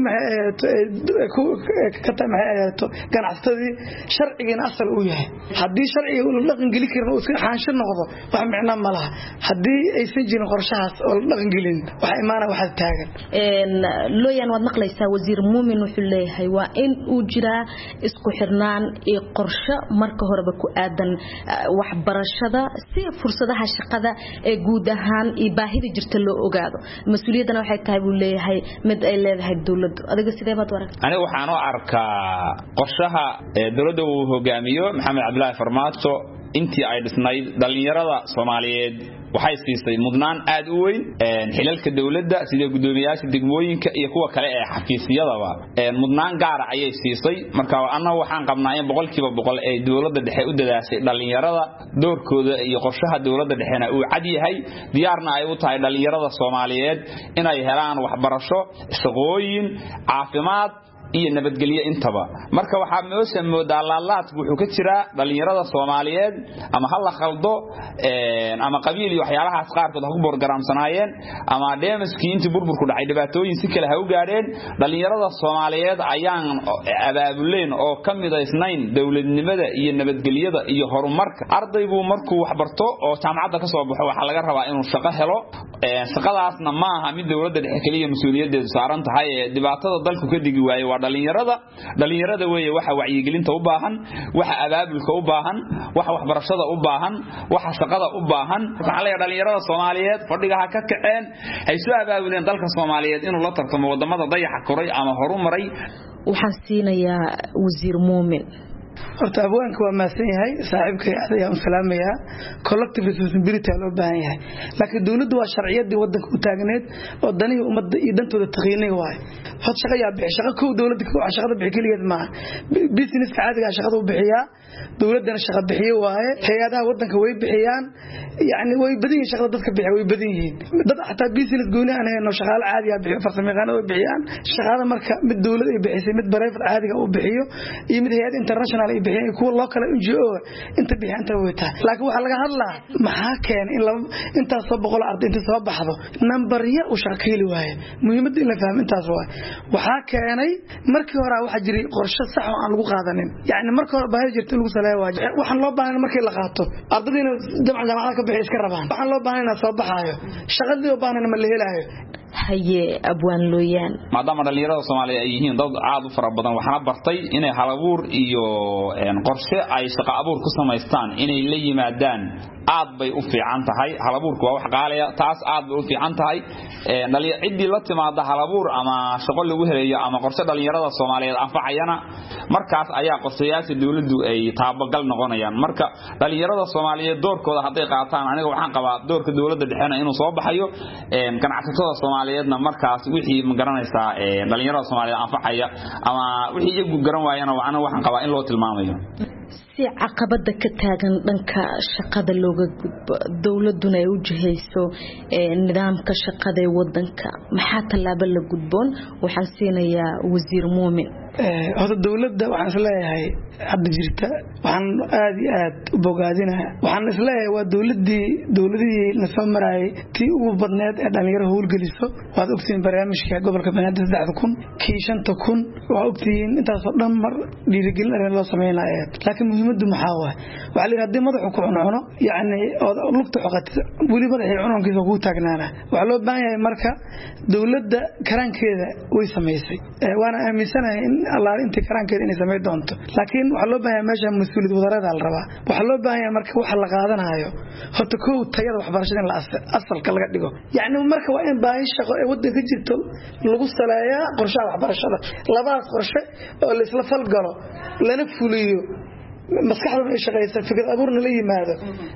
ka tahay ganacsadii sharcigan asal uu yahay hadii sharciga uu dhaqan gali karin oo iska xaansho noqdo wax macna ma laha hadii aysan jirin qorshahaas oo dhaqan galin wax imaana waxa taagan looyaan waad maqlaysaa wasiir muumin wuxuu leeyahay waa in uu jiraa isku xirnaan iyo qorshe marka horeba ku aadan waxbarashada si fursadaha shaqada ee guud ahaan iyo baahida jirta loo ogaado mas'uuliyadana waxay tahay buu leeyahay mid ay leedahay dawladdu adiga sidee baad u aragtaa? aniga waxaan u arkaa qorshaha dawladda uu hogaamiyo Maxamed Cabdullaahi Farmaajo intii ay dhisnayd dhalinyarada Soomaaliyeed waxay siisay mudnaan aad u weyn xilalka dawladda sida gudoomiyaasha degmooyinka iyo kuwa kale ee xafiisyadaba mudnaan gaar ah ayay siisay marka annagu waxaan qabnaa in 100% ay dawladda dhexe u dadaashay dhalinyarada doorkooda iyo qorshaha dawladda dhexena uu cad yahay diyaarna ay u tahay dhalinyarada Soomaaliyeed inay helaan waxbarasho shaqooyin caafimaad iyo nabadgelyo intaba marka waxa meesha moodalaalaad wuxuu ka jiraa dhalinyarada Soomaaliyeed ama hal la khaldo ama qabiil iyo waxyaalahaas qaarkood ha ku borgaraamsanaayeen ama deemaskii intii burburku dhacay dhibaatooyin si kale ha u gaareen dhalinyarada Soomaaliyeed ayaan abaabuleen oo kamidaysnayn dawladnimada iyo nabadgelyada iyo horumarka ardaygu markuu wax barto oo jaamacadda ka soo baxo waxa laga rabaa inuu shaqo helo shaqadaasna ma aha mid dawladda dhexe kaliya mas'uuliyadeedu saaran tahay dhibaatada dalku ka digi waayay waa dhalinyarada weeye waxa wacyigelinta u baahan waxa abaabulka u baahan waxa waxbarashada u baahan waxa shaqada u baahan waxa la dhalinyarada Soomaaliyeed fadhiga ha ka kaceen ay soo abaabuleen dalka Soomaaliyeed inuu la tartamo wadamada dayaxa koray ama horumaray waxaan siinayaa wasiir Muumin horta abwaanka waa maasan yahay saaxiibkay ayaan salaamayaa collective responsibility loo baahan yahay laakiin dawladdu waa sharciyadii wadanka u taagneed oo daniga ummadda iyo dantooda taqiinay waay hod shaqo yaa bixi shaqo koow dawladda ku shaqada bixi kaliya ma business caadiga shaqada u bixiya dawladana shaqo bixiyo waaye hay'adaha wadanka way bixiyaan yani way badin shaqada dadka bixiyo way badin yihiin dad xataa business gooni aan hayno shaqaale caadi ah bixiyo farsamayaqaan way bixiyaan shaqada marka mid dawlad ay bixisay mid private caadiga u bixiyo iyo mid hay'ad international ay bixiyaan kuwa local NGO inta bixinta way tahay laakiin waxa laga hadlaa maxaa keen in inta soo boqol arday inta soo baxdo number yar u shaqeeyay waaye muhiimadda in la fahmo intaas waaye waxa keenay markii hore waxa jiray qorshe sax oo aan lagu qaadanin yani markii hore baahi jirtay lagu saleeyo waxaan loo baahan markii la qaato ardayda jaamacada ka bixi iska rabaan waxaan loo baahan soo baxaayo shaqadii oo baahan ma la helayo haye abwaan looyaan maadaama dhalinyarada Soomaaliyeed ay yihiin dad aad u fara badan waxana bartay inay halabuur iyo qorshe ay shaqo abuur ku samaystaan inay la yimaadaan aad bay u fiican tahay halabuurku waa wax qaaliya taas aad bay u fiican tahay cidii la timaada halabuur ama shaqo lagu helayo ama qorshe dhalinyarada Soomaaliyeed anfacayana markaas ayaa qorshayaasha dawladdu ay taabagal noqonayaan marka dhalinyarada Soomaaliyeed doorkooda haday qaataan aniga waxaan qabaa doorka dawladda dhexena inuu soo baxayo ganacsatada Soomaaliyeedna markaas wixii ma garanaysaa dhalinyarada Soomaaliyeed anfacaya ama wixii iyagu garan waayana waxaan qabaa in loo tilmaamayo si caqabada ka taagan dhanka shaqada looga gudbo dawladuna ay u jihayso nidaamka shaqada ee wadanka maxaa talaabo la gudboon waxaan siinayaa wasiir Muumin hada dawladda waxaan isleeyahay hadda jirta waxaan aad iyo aad u bogaadinayaa waxaan isleeyahay waa dawladii la soo maray tii ugu badneed ee dhalinyarada howlgeliso waad ogtiin barnaamijka gobolka Banaadir 3,000 kii 5,000 waa ogtiin intaas oo dhan mar dhiirigelin loo sameeyay laakiin muhiimadu maxaa waxa la yiraahdaa madaxu ku cuno yani oo lugta xoqatay wali madaxii cununkiisa ku taagnaana waxa loo baahan yahay marka dawladda karankeeda way sameysay waana aaminsanahay in Allah inta karankeeda inay sameey doonto laakiin waxa loo baahan yahay meesha mas'uuliyad wadareed la rabaa waxa loo baahan yahay marka waxa la qaadanayo horta koow tayada waxbarashada in la asalka laga dhigo yani marka waa in baahi shaqo ee wadanka jirto lagu saleeyaa qorshaha waxbarashada labadaas qorshe oo la isla falgalo lana fuliyo maskaxda ay shaqeysan fikrad abuurna la yimaado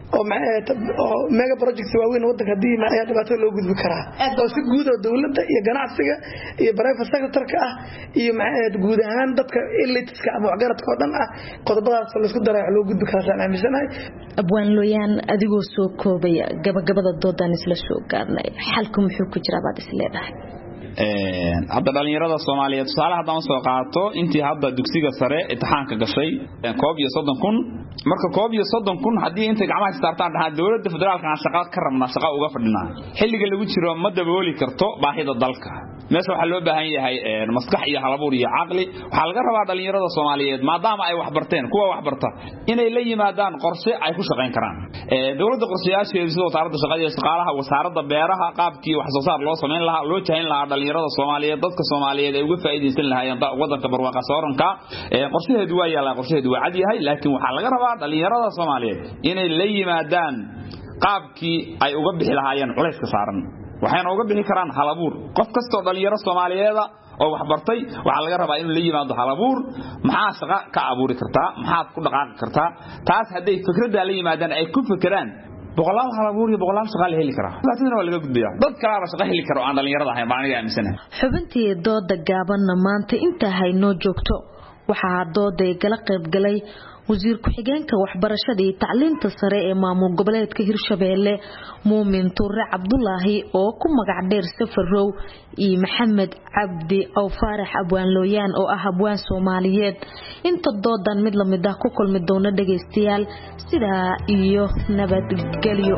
oo mega projects waaweyn wadanka hadii ma ay dhibaato loo gudbi karaa oo si guud oo dawladda iyo ganacsiga iyo private sector-ka ah iyo guud ahaan dadka elite-ka ama waxgaradka oo dhan ah qodobadaas la isku daray loo gudbi karaa aan aaminsanahay abwaan looyaan adigoo soo koobaya gabagabada doodan isla soo gaarnay xalku muxuu ku jiraa baad isleedahay hadda dhalinyarada Soomaaliyeed tusaale haddaan soo qaato intii hadda dugsiga sare imtixaanka gashay 130,000 marka 130,000 hadii inta gacmaha saartaan dhaxal dawladda federaalka aan shaqo ka rabnaa shaqo uga fadhinaa xilliga lagu jiro ma dabooli karto baahida dalka meesha waxa loo baahan yahay maskax iyo halabuur iyo aqli waxa laga rabaa dhalinyarada Soomaaliyeed maadaama ay wax barteen kuwa wax barta inay la yimaadaan qorshe ay ku shaqeyn karaan dawladda qorshayaasheedu sidoo wasaaradda shaqada iyo shaqaalaha wasaaradda beeraha qaabkii wax soo saar loo sameyn lahaa loo jahin lahaa dhalinyarada Soomaaliyeed dadka Soomaaliyeed ay uga faa'iideysan lahaayeen wadanka barwaaqo sooranka qorshaheedu waa yaala qorshaheedu waa cad yahay laakiin waxa laga rabaa dhalinyarada Soomaaliyeed inay la yimaadaan qaabkii ay uga bixi lahaayeen culayska saaran waxayna uga bixi karaan halabuur qof kasto dhalinyaro Soomaaliyeed oo wax bartay waxa laga rabaa inuu la yimaado halabuur maxaa shaqo ka abuuri kartaa maxaad ku dhaqaaqi kartaa taas haday fikradda la yimaadaan ay ku fikiraan boqolaal halabuur iyo boqolaal shaqo la heli karaa laakiin waa laga gudbiyaa dad kale shaqo heli karo aan dhalinyarada ahayn baan aniga aaminsanahay xubintii dooda gaabanna maanta inta haynoo joogto waxaa dooday gala qayb galay wasiir ku-xigeenka waxbarashada iyo tacliinta sare ee maamul goboleedka Hirshabeelle Muumin Tuure Cabdulaahi oo ku magac dheer Safarow iyo Maxamed Cabdi oo Faarax Abwaan Looyaan oo ah abwaan Soomaaliyeed inta doodan mid la mid ah ku kulmi doona dhageystayaal sidaa iyo nabadgelyo.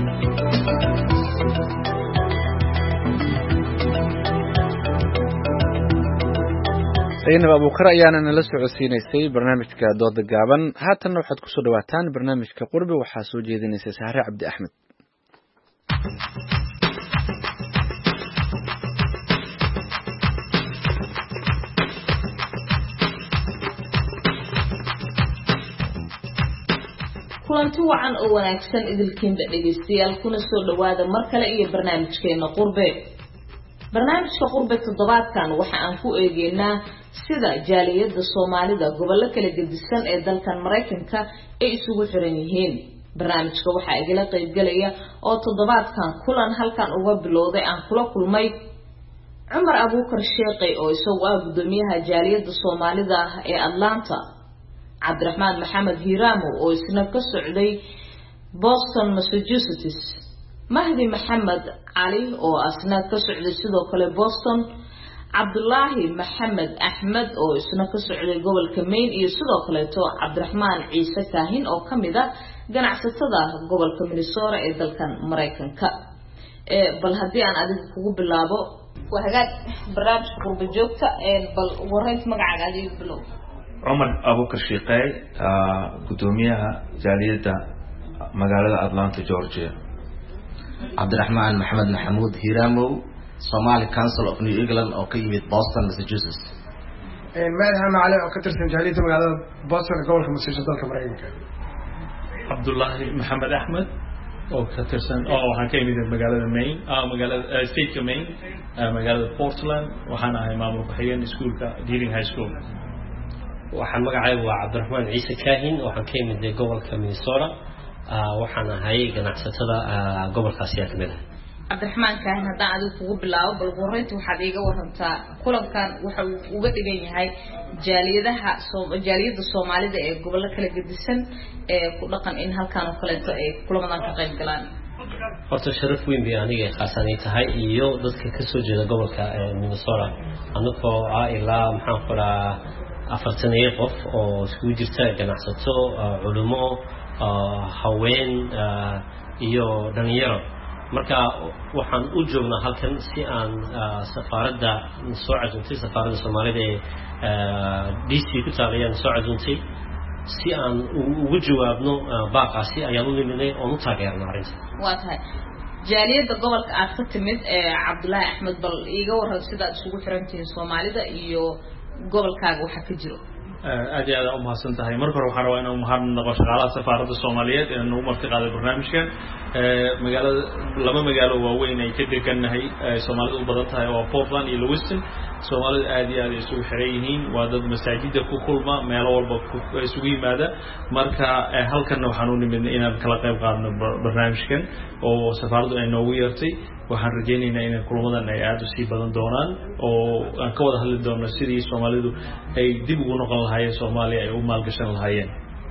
Zainab Abuukar ayaana nala socodsiinaysay barnaamijka dooda gaaban. Haatan waxaad ku soo dhawaataan barnaamijka Qurbi waxaa soo jeedinaysa Sahre Cabdi Axmed. kulanti wacan oo wanaagsan idilkiinba dhageystayaal kuna soo dhawaada mar kale iyo barnaamijkeena Qurbi. barnaamijka Qurbi toddobaadkan waxa aan ku eegeynaa sida jaaliyada Soomaalida gobolka kala gedisan ee dalkan Mareykanka ay isugu xiran yihiin. barnaamijka waxa igala qayb galaya oo toddobaadkan kulan halkan uga bilowday aan kula kulmay Cumar Abuukar Sheekay oo isagu ah gudoomiyaha jaaliyada Soomaalida ee Atlanta, Cabdiraxmaan Maxamed Hiiraamo oo isna ka socday Boston, Massachusetts, Mahdi Maxamed Ali oo asna ka socday sidoo kale Boston, Cabdullaahi Maxamed Axmed oo isna ka socday gobolka Maine iyo sidoo kale Cabdiraxmaan Ciise Kaahin oo kamid ah ganacsatada gobolka Minnesota ee dalkan Mareykanka. bal hadii aan adiga kugu bilaabo وهاجات برنامج قرب جوكتا بل وريت مقعد عليه بلو. عمر أبوكر شيقاي قدوميها جالية مقالة أتلانتا جورجيا. عبد الرحمن محمد محمود هيرامو Somali Council of New England أو كيمة بوسطن ماساتشوستس. مالها معلي أو كترسن جالية مقالة بوسطن قولك ماساتشوستس دالك مريكا. عبد الله محمد أحمد أو كترسن وحنا كيمة مقالة مين مقالة ستيت مين مقالة بورتلاند وحنا هاي مامور بحيان سكول ديرين هاي سكول. waxaan magacaygu waa Cabdiraxmaan Ciise Kaahin waxaan ka imid gobolka Minnesota waxaan ahay ganacsatada gobolkaas yaa kamid ah. Cabdiraxmaan Kaahin hadaan adigu kugu bilaabo bal qoraynta waxaad iiga warantaa kulankan waxa uu uga dhigan yahay jaaliyada Soomaalida ee gobolka kala gedisan ee ku dhaqan in halkaan oo kale ay kulamadan ka qayb galaan. horta sharaf weyn bay aniga khaasanay tahay iyo dadka ka soo jeeda gobolka Minnesota anagoo ilaa maxaan qoraa 40 qof oo isku jirta ganacsato culimo haween iyo dhalinyaro marka waxaan u joognaa halkan si aan safaaradda soo cajuntay safaaradda Soomaalida ee DC ku taaliyaan soo cajuntay si aan ugu jawaabno baaqaasi ayaan u niminay oo u taageerno arrinta. waa tahay jaaliyada gobolka aad ka timid Cabdullaahi Axmed bal iiga waran sida isugu xirantihiin Soomaalida iyo gobolkaaga waxa ka jiro. aad iyo aad u mahadsan tahay marka hore waxaan rabaa inaan mahadnaqo shaqaalaha safaaradda Soomaaliyeed ee nagu marti qaaday barnaamijkan magaalada laba magaalo waaweyn ay ka deganahay Soomaalida u badan tahay oo Portland iyo Lewiston. Soomaalida aad iyo aad isugu xiran yihiin waa dad masaajida ku kulma meel walba isugu yimaada marka halkan waxaan u nimid inaan kala qayb qaadno barnaamijkan oo safaaraddu ay noogu yeertay. waxaan rajaynaynaa in kulamadan ay aad u sii badan doonaan oo aan ka wada hadli doono sidii Soomaalidu ay dib ugu noqon lahaayeen Soomaaliya ay u maalgashan lahaayeen.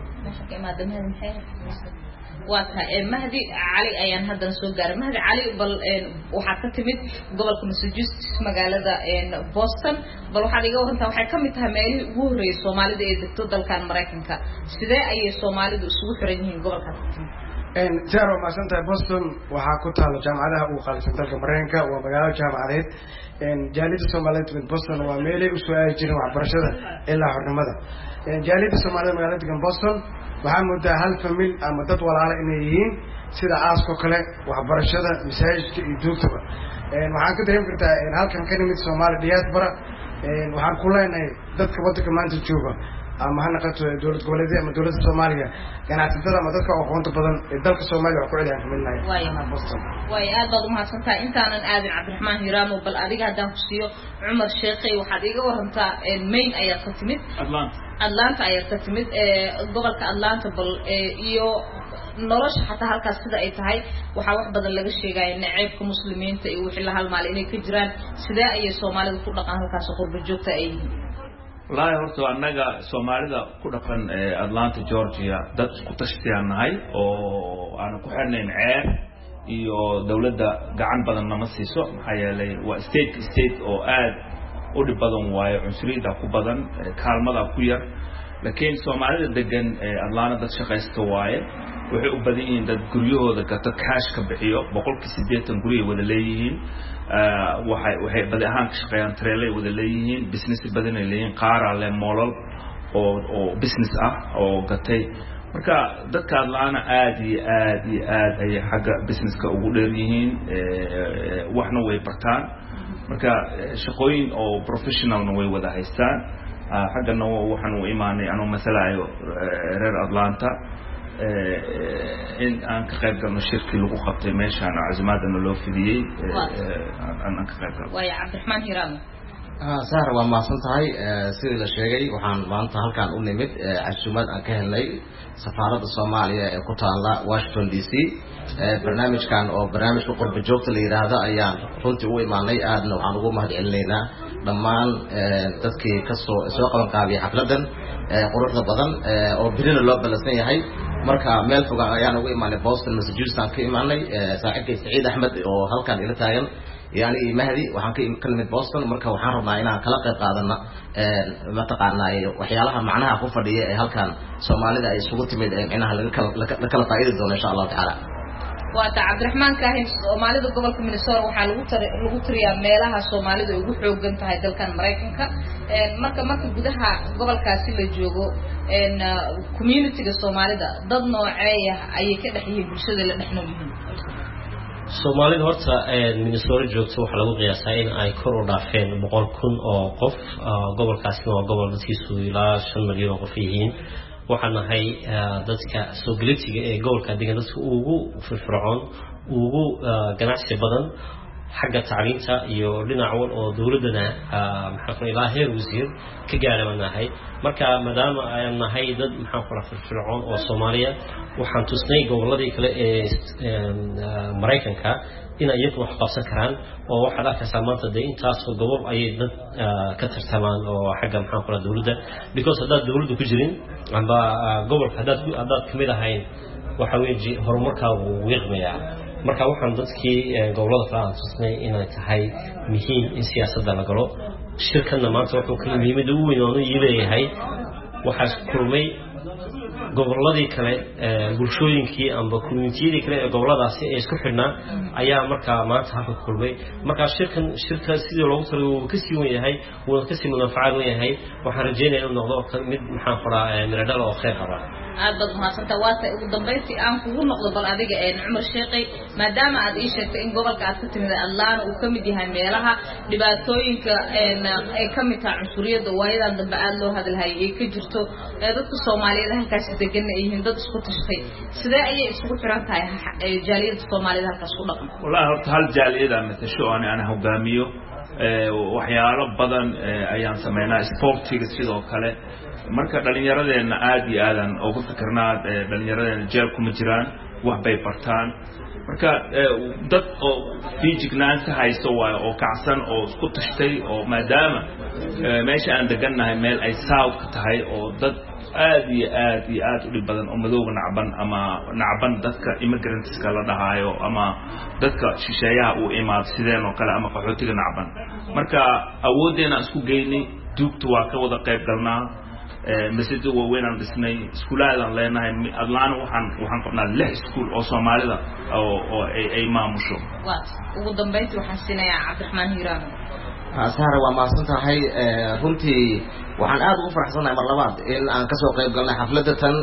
Mahdi Ali ayaan hadan soo gaaray. Mahdi Ali bal waxa ka timid gobolka Massachusetts magaalada Boston bal waxaad iga warantaa waxay ka mid tahay meelihii ugu horeeyay Soomaalida ee degto dalkan Mareykanka. sidee ayay Soomaalidu isugu xiran yihiin gobolkaas? Zero ma santa Boston waxa ku taalo jaamacadaha ugu qaalisan dalka Mareykanka waa magaalo jaamacadeed jaaliyada Soomaaliyeed ee Boston waa meel ay u soo aadi jireen waxbarashada ilaa xornimada. jaaliyada Soomaaliyeed magaalada Boston waxaa moodaa hal famil ama dad walaalo inay yihiin sida aasko kale waxbarashada masaajidka iyo duugtaba. waxaan ka dareemi kartaa halkan ka nimid Soomaali diaspora waxaan ku leenahay dadka waddanka maanta jooga ama ha noqoto dawlad goboleedka ama dawladda Soomaaliya ganacsatada ama dadka aqoonta badan ee dalka Soomaaliya wax ku celiyaan kamidnahay. way aad baad u mahadsantahay intaanan aadin Cabdiraxmaan Hiiraamo bal adiga hadaan ku siiyo Cumar Sheekay waxaad iga warantaa Maine ayaa ka timid Atlanta ayaa ka timid gobolka Atlanta bal iyo nolosha xataa halkaas sida ay tahay waxa wax badan laga sheegay naceebka muslimiinta iyo wixii la halmaal inay ka jiraan sidee ayay Soomaalidu ku dhaqan halkaas qurba joogta ay wallaahi horta annaga Soomaalida ku dhaqan Atlanta Georgia dad isku tashtiyaan nahay oo aan ku xirnayn ceeb iyo dawladda gacan badan nama siiso maxaa yeelay waa state oo aad u dhib badan waayo cunsuriyada ku badan kaalmada ku yar laakiin Soomaalida degan Atlanta dad shaqaysto waaye waxay u badan yihiin dad guryahooda gato cash ka bixiyo 80% guryo wada leeyihiin waxay badi ahaan ka shaqeeyaan trailer wada leeyihiin business badan ay leeyihiin qaar ale moolal oo business ah oo gatay marka dadka Atlanta aad ay xagga businesska ugu dheer yihiin waxna way bartaan marka shaqooyin oo professionalna way wada haystaan xaggana waxaan u imaanay anoo masalaayo reer Atlanta in aan ka qayb galno shirki lagu qabtay meeshaan caasimada loo fidiyay aan ka qayb galno way Cabdiraxmaan Hiraamo Sahar waa maasan tahay sidii la sheegay waxaan maanta halkaan u nimid casuumad aan ka helnay safaaradda Soomaaliya ee ku taala Washington DC barnaamijkan oo barnaamijka qurba joogta la yiraahdo ayaan runtii u imaanay aadna waxaan ugu mahadcelinaynaa dhammaan dadkii ka soo qaban qaabiyay xafladan quruxda badan oo birina loo balansan yahay marka meel fogaan ayaan ugu imaanay Boston Massachusetts aan ka imaanay saaxiibkay Saciid Axmed oo halkaan ila taagan يعني مهدي وحنا كلمة بوسطن مركب وحنا إنا كلا قيد قادنا ما تقعنا وحيالها معناها كفردية هل كان سومالي ده يسوق تمد إنها لكلا طائر الدون إن شاء الله تعالى. وأنت عبد الرحمن كاهن سومالي ده قبل من الصور وحلوتر يا مالها سومالي ده يروح يوجن تهاي دل كان مريكنكا مركب جودها قبل كاسيل الجوجو إن community السومالي ده ضد نوعية أي كده هي بالشدة اللي نحن بيهم. Soomaalida horta Minnesota joogto waxa lagu qiyaasaa in ay kor u dhaafeen 100,000 oo qof gobolkaasna waa gobol dadkiisu ilaa 5 milyan oo qof yihiin waxaan nahay dadka soo galitiga ee gobolka degan dadka ugu firfircoon ugu ganacsi badan xagga tacliinta iyo dhinac wal oo dawladana maxaa ku ilaa heer wasiir ka gaaranahay marka maadaama ay nahay dad maxaa ku firfircoon oo Soomaaliya waxaan tusnay goboladii kale ee Mareykanka in ay wax qabsan karaan oo waxa la ka saamaanta de intaas oo gobol ay dad ka tartamaan oo xagga maxaa ku dawladda because hadda dawladdu ku jirin amba gobol hadda kamid ahayn waxa weeji horumarka uu wiiqmaya marka waxaan dadkii gobolada kala tusnay in ay tahay muhiim in siyaasadda la galo shirkadna maanta wuxuu ka muhiimad u weyn oo leeyahay waxa kulmay goboladii kale bulshooyinkii amba community-yadii kale ee goboladaasi ay isku xidhnaa ayaa markaa maanta halka kulmay marka shirka sidii loogu talagalay ka sii weyn yahay wuu ka sii munaafacad weyn yahay waxaan rajeynayaa inuu noqdo mid maxaan qoraa miradhal oo khayr qaba aad baad mahadsantahay waata ugu dambeyntii aan kugu noqdo bal adiga Cumar Sheekhay maadaama aad ii sheegtay in gobolka aad ka timid Atlanta uu ka mid yahay meelaha dhibaatooyinka ay ka mid tahay cunsuriyada waayadan dambe aad loo hadalhayay ay ka jirto dadka Soomaaliyeed halkaas degan ay yihiin dad isku tashtay sidee ayay isugu xiran tahay jaaliyada Soomaalida halkaas ku dhaqan wallahi horta hal jaaliyada matasho ana hogaamiyo waxyaalo badan ayaan sameynaa sportiga sidoo kale marka dhalinyaradeena aad iyo aadan ugu fikirnaa dhalinyaradeena jeel kuma jiraan wax bay bartaan marka dad oo fiijignaanta haysto waa oo kacsan oo isku tashtay oo maadaama meesha aan degannahay meel ay south ka tahay oo dad aad iyo aad u dhib badan oo madowga nacban dadka immigrantska la dhahayo ama dadka shisheeyaha uu imaad sideen oo kale ama qaxootiga nacban marka awoodeena isku geynay duugtu waa ka wada qayb galnaa masjid weyn aan dhisnay iskuulaadan leenahay Atlanta waxaan qabnaa 6 iskuul oo Soomaalida oo ay maamusho ugu dambeyntii waxaan siinayaa Cabdiraxmaan Hiraamo Sahar waa maasan tahay runtii waxaan aad ugu faraxsanahay mar labaad in aan ka soo qayb galnay xafladatan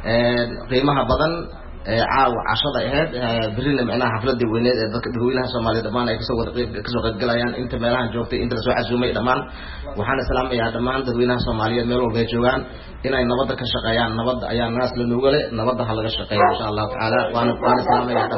qiimaha badan caawa cashada ahayd birina macnaha xafladii weyneed ee dadka dadweynaha Soomaaliyeed dhamaan ay ka soo qayb galayaan inta meelahan joogtay inta soo casuumay dhamaan waxaan islaamayaa dhamaan dadweynaha Soomaaliyeed meel walba ay joogaan inay nabadda ka shaqeeyaan nabadda ayaa naas la nuugale nabadda ha laga shaqeeyo insha Allah taala waan islaamayaa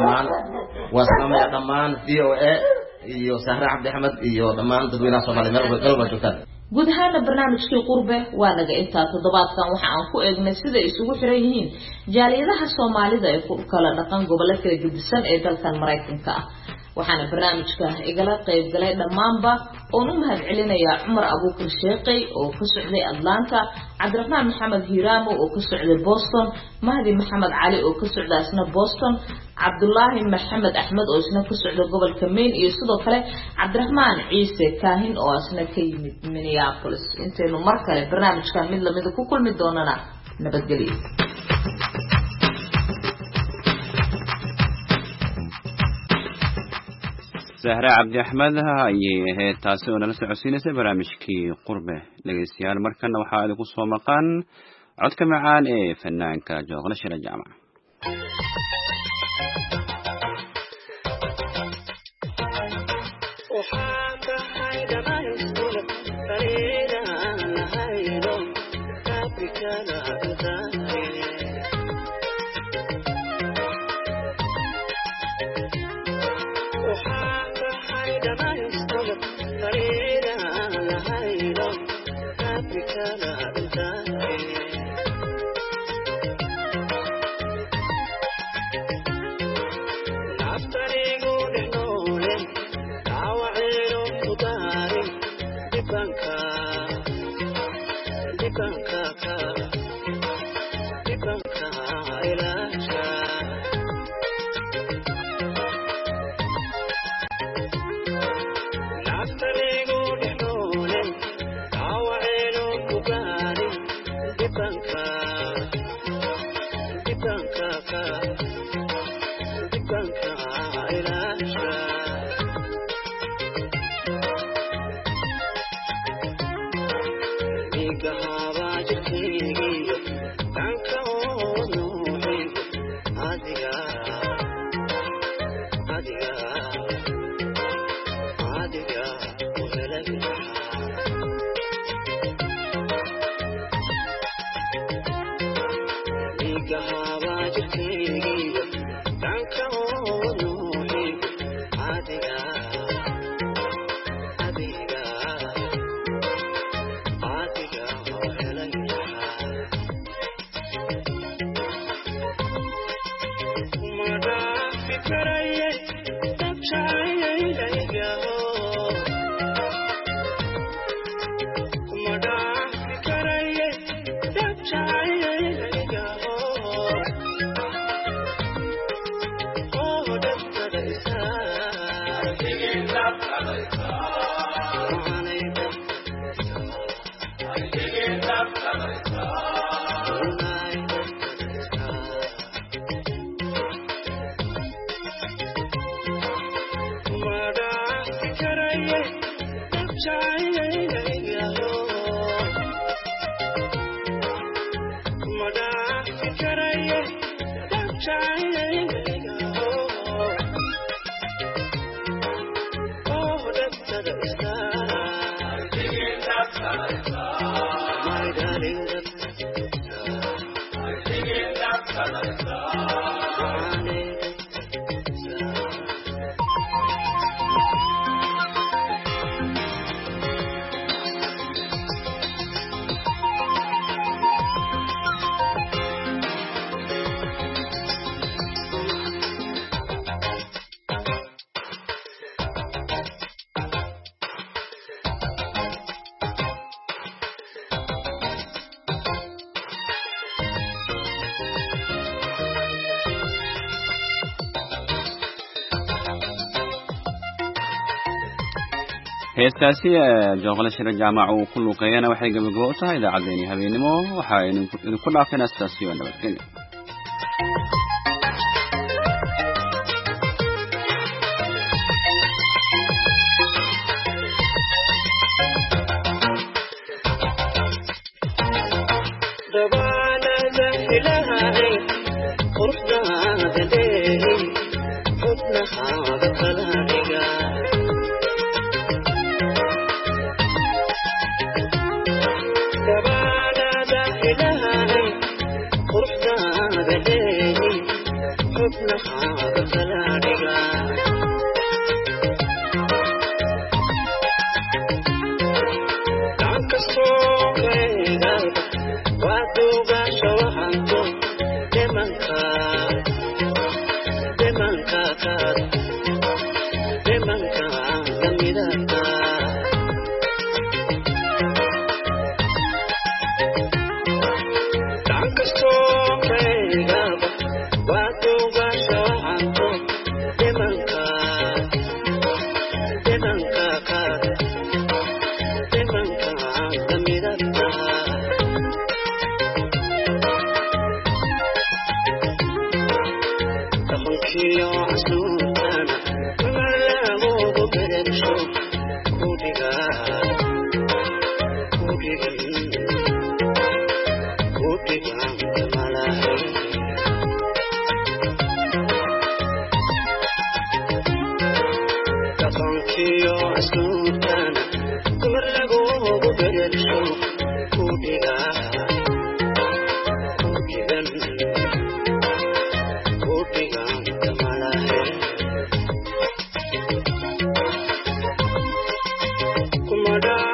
dhamaan VOA iyo Sahra Cabdi Axmed iyo dhamaan dadweynaha Soomaaliyeed meel walba joogtaan guud ahaan barnaamijkii qurbe waa naga intaa toddobaadkan waxa aan ku eegnay sida isugu xiran yihiin jaaliyadaha Soomaalida ee ku kala dhaqan gobolada kala gedisan ee dalkan Mareykanka waxaana barnaamijka igala qayb galay dhammaanba oon u mahadcelinayaa Cumar Abuukar Sheekay oo ka socday Atlanta, Cabdiraxmaan Maxamed Hiiraamo oo ka socday Boston, Mahdi Maxamed Cali oo ka socday asna Boston, Cabdullaahi Maxamed Axmed oo isna ka socday gobolka Maine iyo sidoo kale Cabdiraxmaan Ciise Kaahin oo asna ka yimid Minneapolis. Intaynu mar kale barnaamijkan mid lamid ku kulmi doonana nabadgelyo. Zahra Cabdi Axmed ayay taasi oo nala socodsiinaysa barnaamijkii Qurbe. Dhageystayaal markana waxaa idinku soo maqan codka macaan ee fanaanka Jooqle Shira Jaamac. heestaasi Jooqle Shira Jaamac oo ku luqeeyana waxay gabagabo tahay idaacadeeni habeenimo waxa aynu idinku dhaafayna staasiyo nabadgelyo قرحنا Canada.